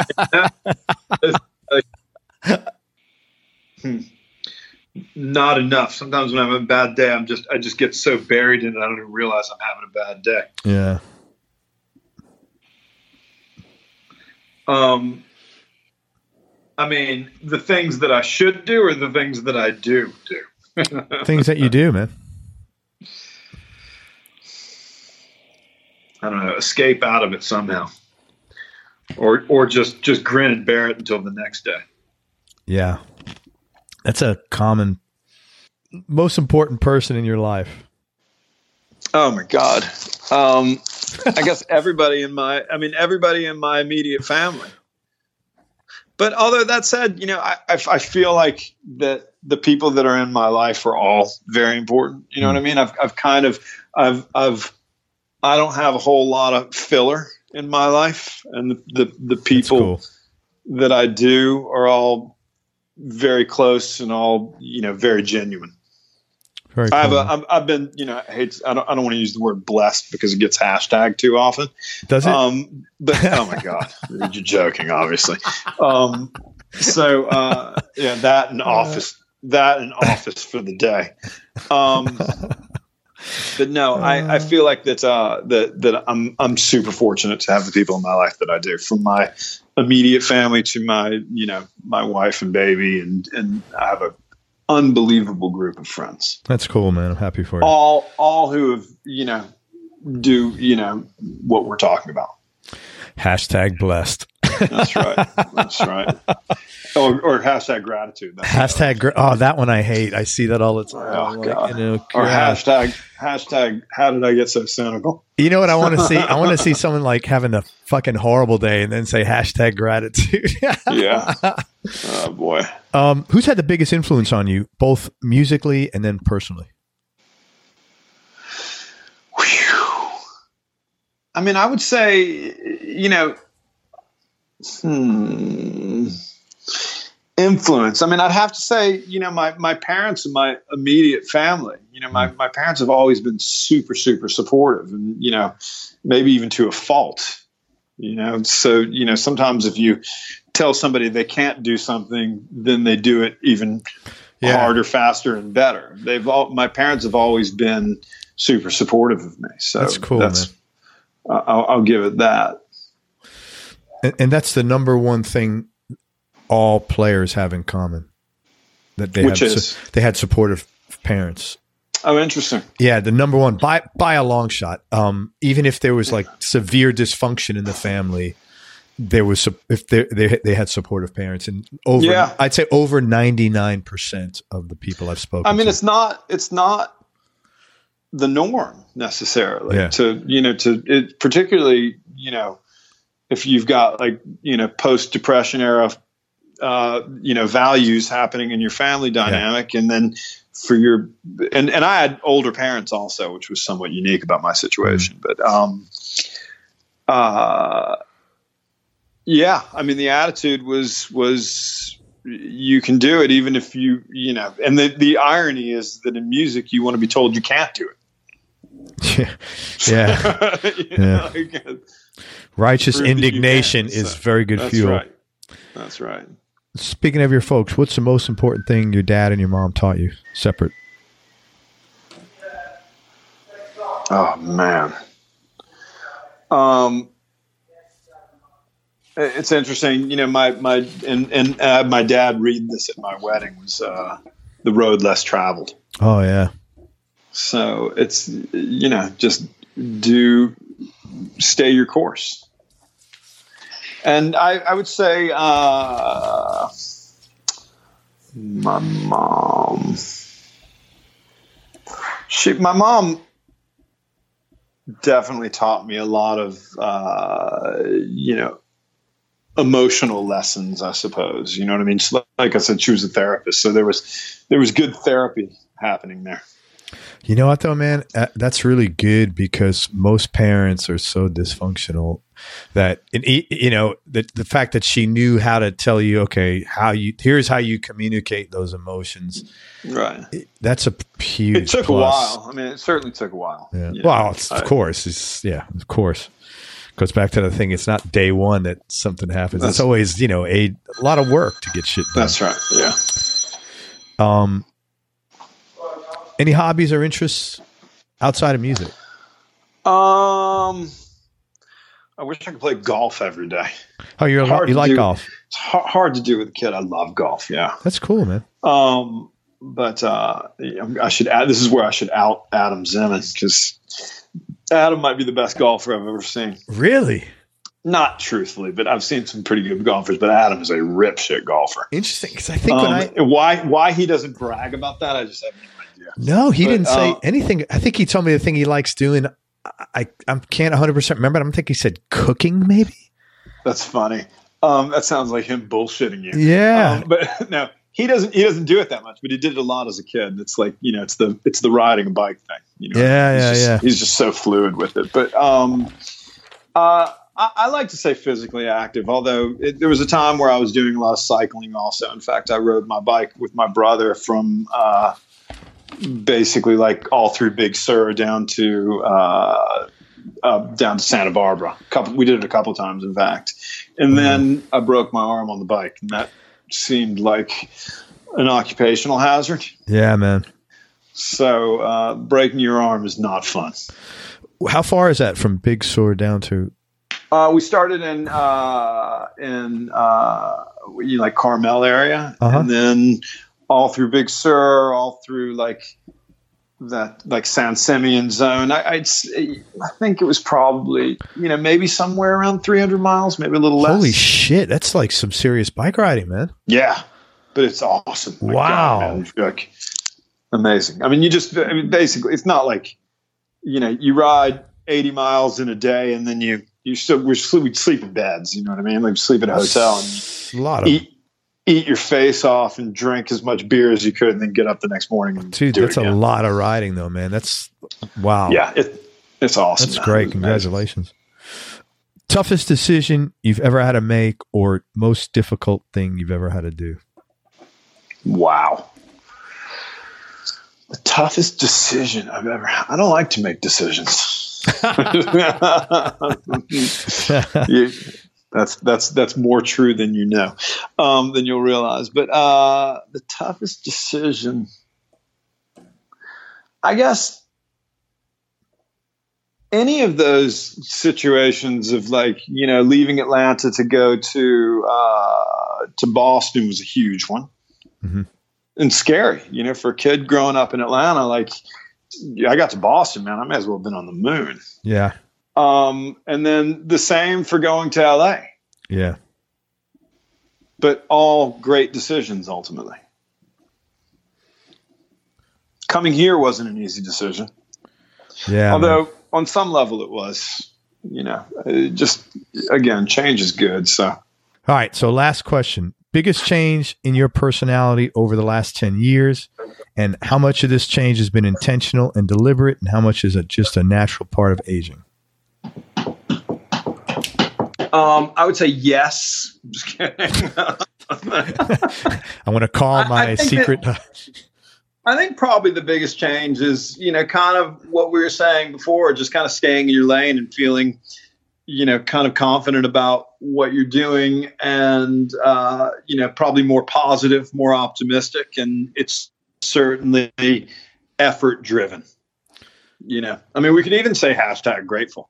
E: Not enough. Sometimes when I'm having a bad day, I just get so buried in it, I don't even realize I'm having a bad day.
D: Yeah.
E: I mean, the things that I should do or the things that I do.
D: Things that you do, man.
E: I don't know, escape out of it somehow. Or just grin and bear it until the next day.
D: Yeah. That's a common, most important person in your life.
E: Oh my God. I guess everybody in my immediate family. But although that said, I feel like that the people that are in my life are all very important. You know what I mean? I don't have a whole lot of filler in my life, and the people that I do are all very close and all, very genuine.
D: Very cool.
E: I've been, I don't want to use the word blessed because it gets hashtagged too often.
D: Does it?
E: But oh my God, you're joking, obviously. That and office for the day. But no, I feel like that I'm super fortunate to have the people in my life that I do, from my immediate family to my, my wife and baby, and I have an unbelievable group of friends.
D: That's cool, man. I'm happy for you.
E: All who have, do, what we're talking about.
D: Hashtag blessed.
E: That's right. That's right. Or hashtag gratitude.
D: That one I hate. I see that all the time.
E: Oh, God. Or hashtag, how did I get so cynical?
D: You know what I want to see? I want to see someone like having a fucking horrible day and then say hashtag gratitude.
E: Yeah. Oh, boy.
D: Who's had the biggest influence on you, both musically and then personally?
E: Whew. I mean, I would say, influence. I mean, I'd have to say, my parents and my immediate family, my parents have always been super, super supportive, and, maybe even to a fault, so, sometimes if you tell somebody they can't do something, then they do it even harder, faster, and better. My parents have always been super supportive of me. So
D: that's cool, man.
E: I'll give it that.
D: And that's the number one thing all players have in common, that they had supportive parents.
E: Oh, interesting.
D: Yeah, the number one by a long shot. Even if there was like severe dysfunction in the family, there was they had supportive parents, and I'd say over 99% of the people I've spoken.
E: I mean,
D: to.
E: it's not the norm necessarily.
D: Yeah.
E: Particularly if you've got post-depression era values happening in your family dynamic, and then for your and I had older parents also, which was somewhat unique about my situation. But I mean, the attitude was you can do it even if you and the irony is that in music you want to be told you can't do it.
D: Yeah. Righteous indignation is very good fuel.
E: Right. That's right.
D: Speaking of your folks, what's the most important thing your dad and your mom taught you separate?
E: Oh, man. It's interesting. My dad read this at my wedding was the road less traveled.
D: Oh yeah.
E: So it's, just stay your course. And I would say my mom definitely taught me a lot of emotional lessons, I suppose. You know what I mean? So, like I said, she was a therapist, so there was good therapy happening there.
D: You know what though, man? That's really good, because most parents are so dysfunctional that, the fact that she knew how to tell you, okay, here's how you communicate those emotions.
E: Right.
D: That's a huge
E: It took
D: plus.
E: a while. I mean, it certainly took a while.
D: Yeah. Well, of course. Of course. Goes back to the thing. It's not day one that something happens. It's always, a lot of work to get shit done.
E: That's right. Yeah.
D: Any hobbies or interests outside of music?
E: I wish I could play golf every day.
D: Oh, you like golf?
E: It's hard to do with a kid. I love golf. Yeah.
D: That's cool, man.
E: But I should add. This is where I should out Adam Zimmern, because Adam might be the best golfer I've ever seen.
D: Really?
E: Not truthfully, but I've seen some pretty good golfers. But Adam is a rip shit golfer.
D: Interesting, because I think
E: why he doesn't brag about that, I just have no idea.
D: No, he didn't say anything. I think he told me the thing he likes doing. I can't 100% remember. I don't think he said cooking. Maybe.
E: That's funny. That sounds like him bullshitting you.
D: Yeah,
E: but no. He doesn't do it that much, but he did it a lot as a kid. It's like, it's the riding a bike thing. He's just so fluid with it. But I like to say physically active, although there was a time where I was doing a lot of cycling also. In fact, I rode my bike with my brother from basically like all through Big Sur down to Santa Barbara. We did it a couple times, in fact. And then I broke my arm on the bike, and that seemed like an occupational hazard.
D: Yeah, man.
E: So breaking your arm is not fun.
D: How far is that from Big Sur down to?
E: We started in like Carmel area, and then all through Big Sur, all through like that like San Simeon zone. I think it was probably maybe somewhere around 300 miles, maybe a little less.
D: Holy shit, that's like some serious bike riding, man.
E: Yeah, but it's awesome.
D: Wow,
E: God, like amazing. I mean, basically, it's not like you ride 80 miles in a day and then we'd sleep in beds. You know what I mean? Like sleep at a hotel and eat your face off and drink as much beer as you could, and then get up the next morning. And
D: dude, that's a lot of riding, though, man. That's wow.
E: Yeah, it's awesome.
D: That's great. Congratulations. Toughest decision you've ever had to make, or most difficult thing you've ever had to do? Wow.
E: The toughest decision I've ever had. I don't like to make decisions. That's more true than than you'll realize. But the toughest decision, I guess, any of those situations of like leaving Atlanta to go to Boston was a huge one, and scary. For a kid growing up in Atlanta, like I got to Boston, man, I may as well have been on the moon.
D: Yeah.
E: And then the same for going to LA.
D: Yeah.
E: But all great decisions ultimately. Coming here wasn't an easy decision.
D: Yeah.
E: Although on some level it was, just again, change is good. So.
D: All right. So last question. Biggest change in your personality over the last 10 years, and how much of this change has been intentional and deliberate, and how much is it just a natural part of aging?
E: I would say yes. I'm just kidding.
D: I want to call my secret.
E: I think probably the biggest change is, kind of what we were saying before, just kind of staying in your lane and feeling, kind of confident about what you're doing, and, probably more positive, more optimistic. And it's certainly effort driven. I mean, we could even say #grateful.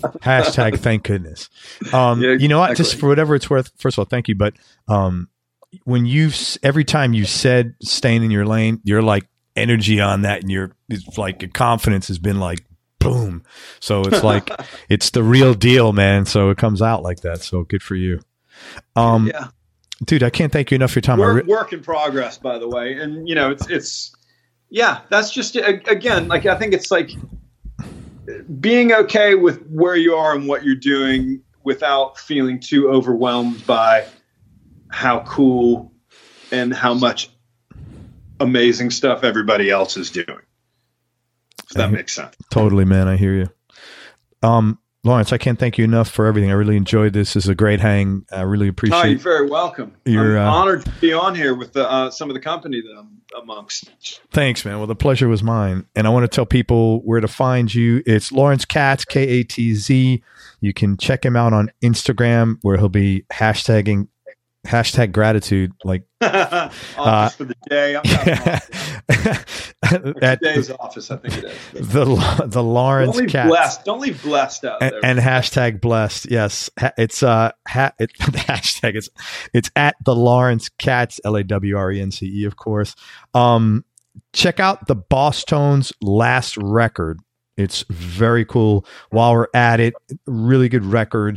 D: Hashtag thank goodness.
E: Yeah,
D: you know what?
E: exactly.
D: Just for whatever it's worth, first of all, thank you. But, when every time you said staying in your lane, you're like energy on that, and it's like your confidence has been like boom. So it's like it's the real deal, man. So it comes out like that. So good for you.
E: Yeah.
D: Dude, I can't thank you enough for your time.
E: Work in progress, by the way. And it's that's just, again, like, I think it's like being okay with where you are and what you're doing without feeling too overwhelmed by how cool and how much amazing stuff everybody else is doing. If that makes sense.
D: Totally, man. I hear you. Lawrence, I can't thank you enough for everything. I really enjoyed this. This is a great hang. I really appreciate it.
E: You're very welcome. I'm honored to be on here with some of the company that I'm amongst.
D: Thanks, man. Well, the pleasure was mine. And I want to tell people where to find you. It's Lawrence Katz, Katz. You can check him out on Instagram, where he'll be hashtag gratitude, like
E: office for the day. At today's office, I think it is.
D: The Lawrence Katz.
E: Don't leave blessed out there.
D: And hashtag blessed. Yes, it's hashtag. It's at the Lawrence Katz, LAWRENCE, of course. Check out the Boss Tones last record. It's very cool. While we're at it, really good record.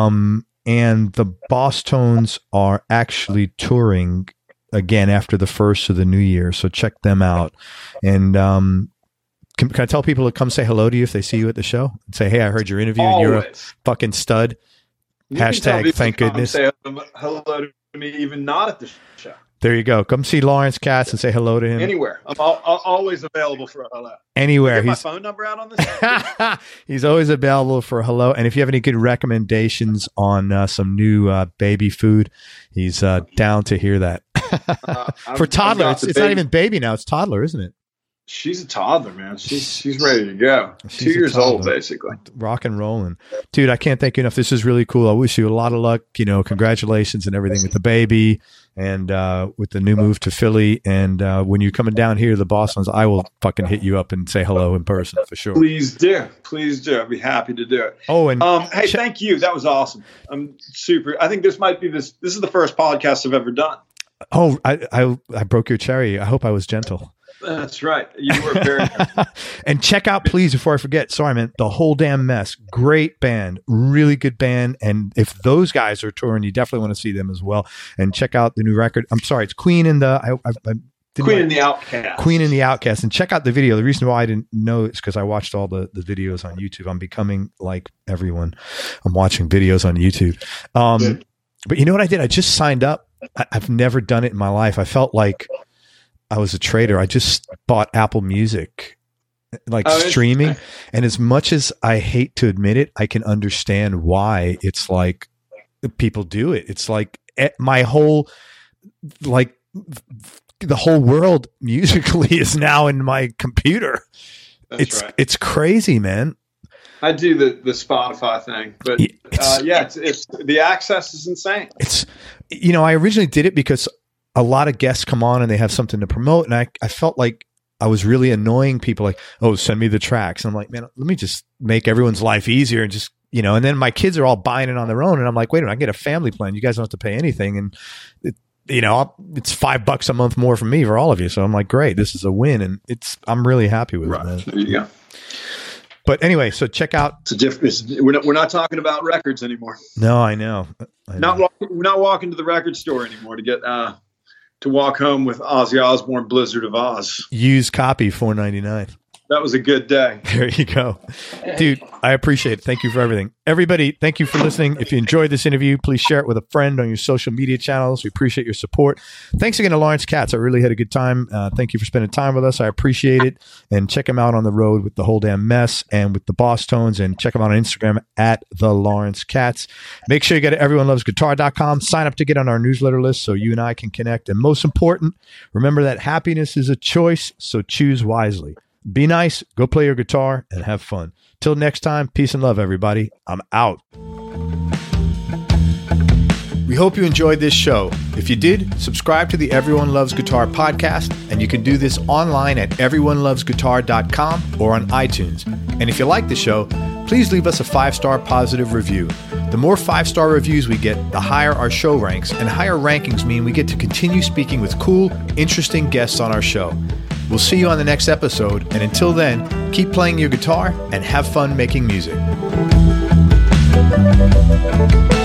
D: And the Boss Tones are actually touring again after the first of the new year. So check them out. And can I tell people to come say hello to you if they see you at the show? And say, hey, I heard your interview and you're a fucking stud. Hashtag thank goodness.
E: Say hello to me, even not at the show.
D: There you go. Come see Lawrence Katz and say hello to him.
E: Anywhere. I'm always available for a hello.
D: Anywhere.
E: Get my phone number out on this?
D: He's always available for a hello. And if you have any good recommendations on some new baby food, he's down to hear that. For toddler, it's not even baby now. It's toddler, isn't it?
E: She's a toddler, man. She's ready to go. She's 2 years old, basically.
D: Rock and rolling. Dude, I can't thank you enough. This is really cool. I wish you a lot of luck. Congratulations and everything with the baby and with the new move to Philly. And when you're coming down here to the Bostons, I will fucking hit you up and say hello in person for sure.
E: Please do. I'd be happy to do it.
D: Oh, and
E: hey, thank you. That was awesome. I'm super. I think this might be this is the first podcast I've ever done.
D: Oh, I broke your cherry. I hope I was gentle.
E: That's right. You were very
D: And check out, please, before I forget, sorry, man, The Whole Damn Mess. Great band. Really good band. And if those guys are touring, you definitely want to see them as well. And check out the new record. I'm sorry, it's Queen and the
E: Outcast.
D: Queen and the Outcast. And check out the video. The reason why I didn't know it's because I watched all the videos on YouTube. I'm becoming like everyone. I'm watching videos on YouTube. But you know what I did? I just signed up. I've never done it in my life. I felt like I was a traitor. I just bought Apple Music, streaming. And as much as I hate to admit it, I can understand why it's like people do it. It's like my whole, the whole world musically is now in my computer.
E: That's right.
D: It's crazy, man.
E: I do the Spotify thing, but it's the access is insane.
D: I originally did it because a lot of guests come on and they have something to promote. And I felt like I was really annoying people like, oh, send me the tracks. And I'm like, man, let me just make everyone's life easier and just, and then my kids are all buying it on their own. And I'm like, wait a minute, I get a family plan. You guys don't have to pay anything. And, it's $5 a month more for me for all of you. So I'm like, great, this is a win. And I'm really happy with it, man.
E: There you go.
D: But anyway, so check out.
E: It's a difference. We're not talking about records anymore.
D: No, I know.
E: We're not walking to the record store anymore to get to walk home with Ozzy Osbourne, Blizzard of Oz.
D: Used copy, $4.99.
E: That was a good day.
D: There you go. Dude, I appreciate it. Thank you for everything. Everybody, thank you for listening. If you enjoyed this interview, please share it with a friend on your social media channels. We appreciate your support. Thanks again to Lawrence Katz. I really had a good time. Thank you for spending time with us. I appreciate it. And check him out on the road with The Whole Damn Mess and with the Boss Tones. And check him out on Instagram at the Lawrence Katz. Make sure you go to everyonelovesguitar.com. Sign up to get on our newsletter list so you and I can connect. And most important, remember that happiness is a choice, so choose wisely. Be nice, go play your guitar, and have fun. Till next time, peace and love, everybody. I'm out. We hope you enjoyed this show. If you did, subscribe to the Everyone Loves Guitar podcast, and you can do this online at everyonelovesguitar.com or on iTunes. And if you like the show, please leave us a 5-star positive review. The more 5-star reviews we get, the higher our show ranks, and higher rankings mean we get to continue speaking with cool, interesting guests on our show. We'll see you on the next episode, and until then, keep playing your guitar and have fun making music.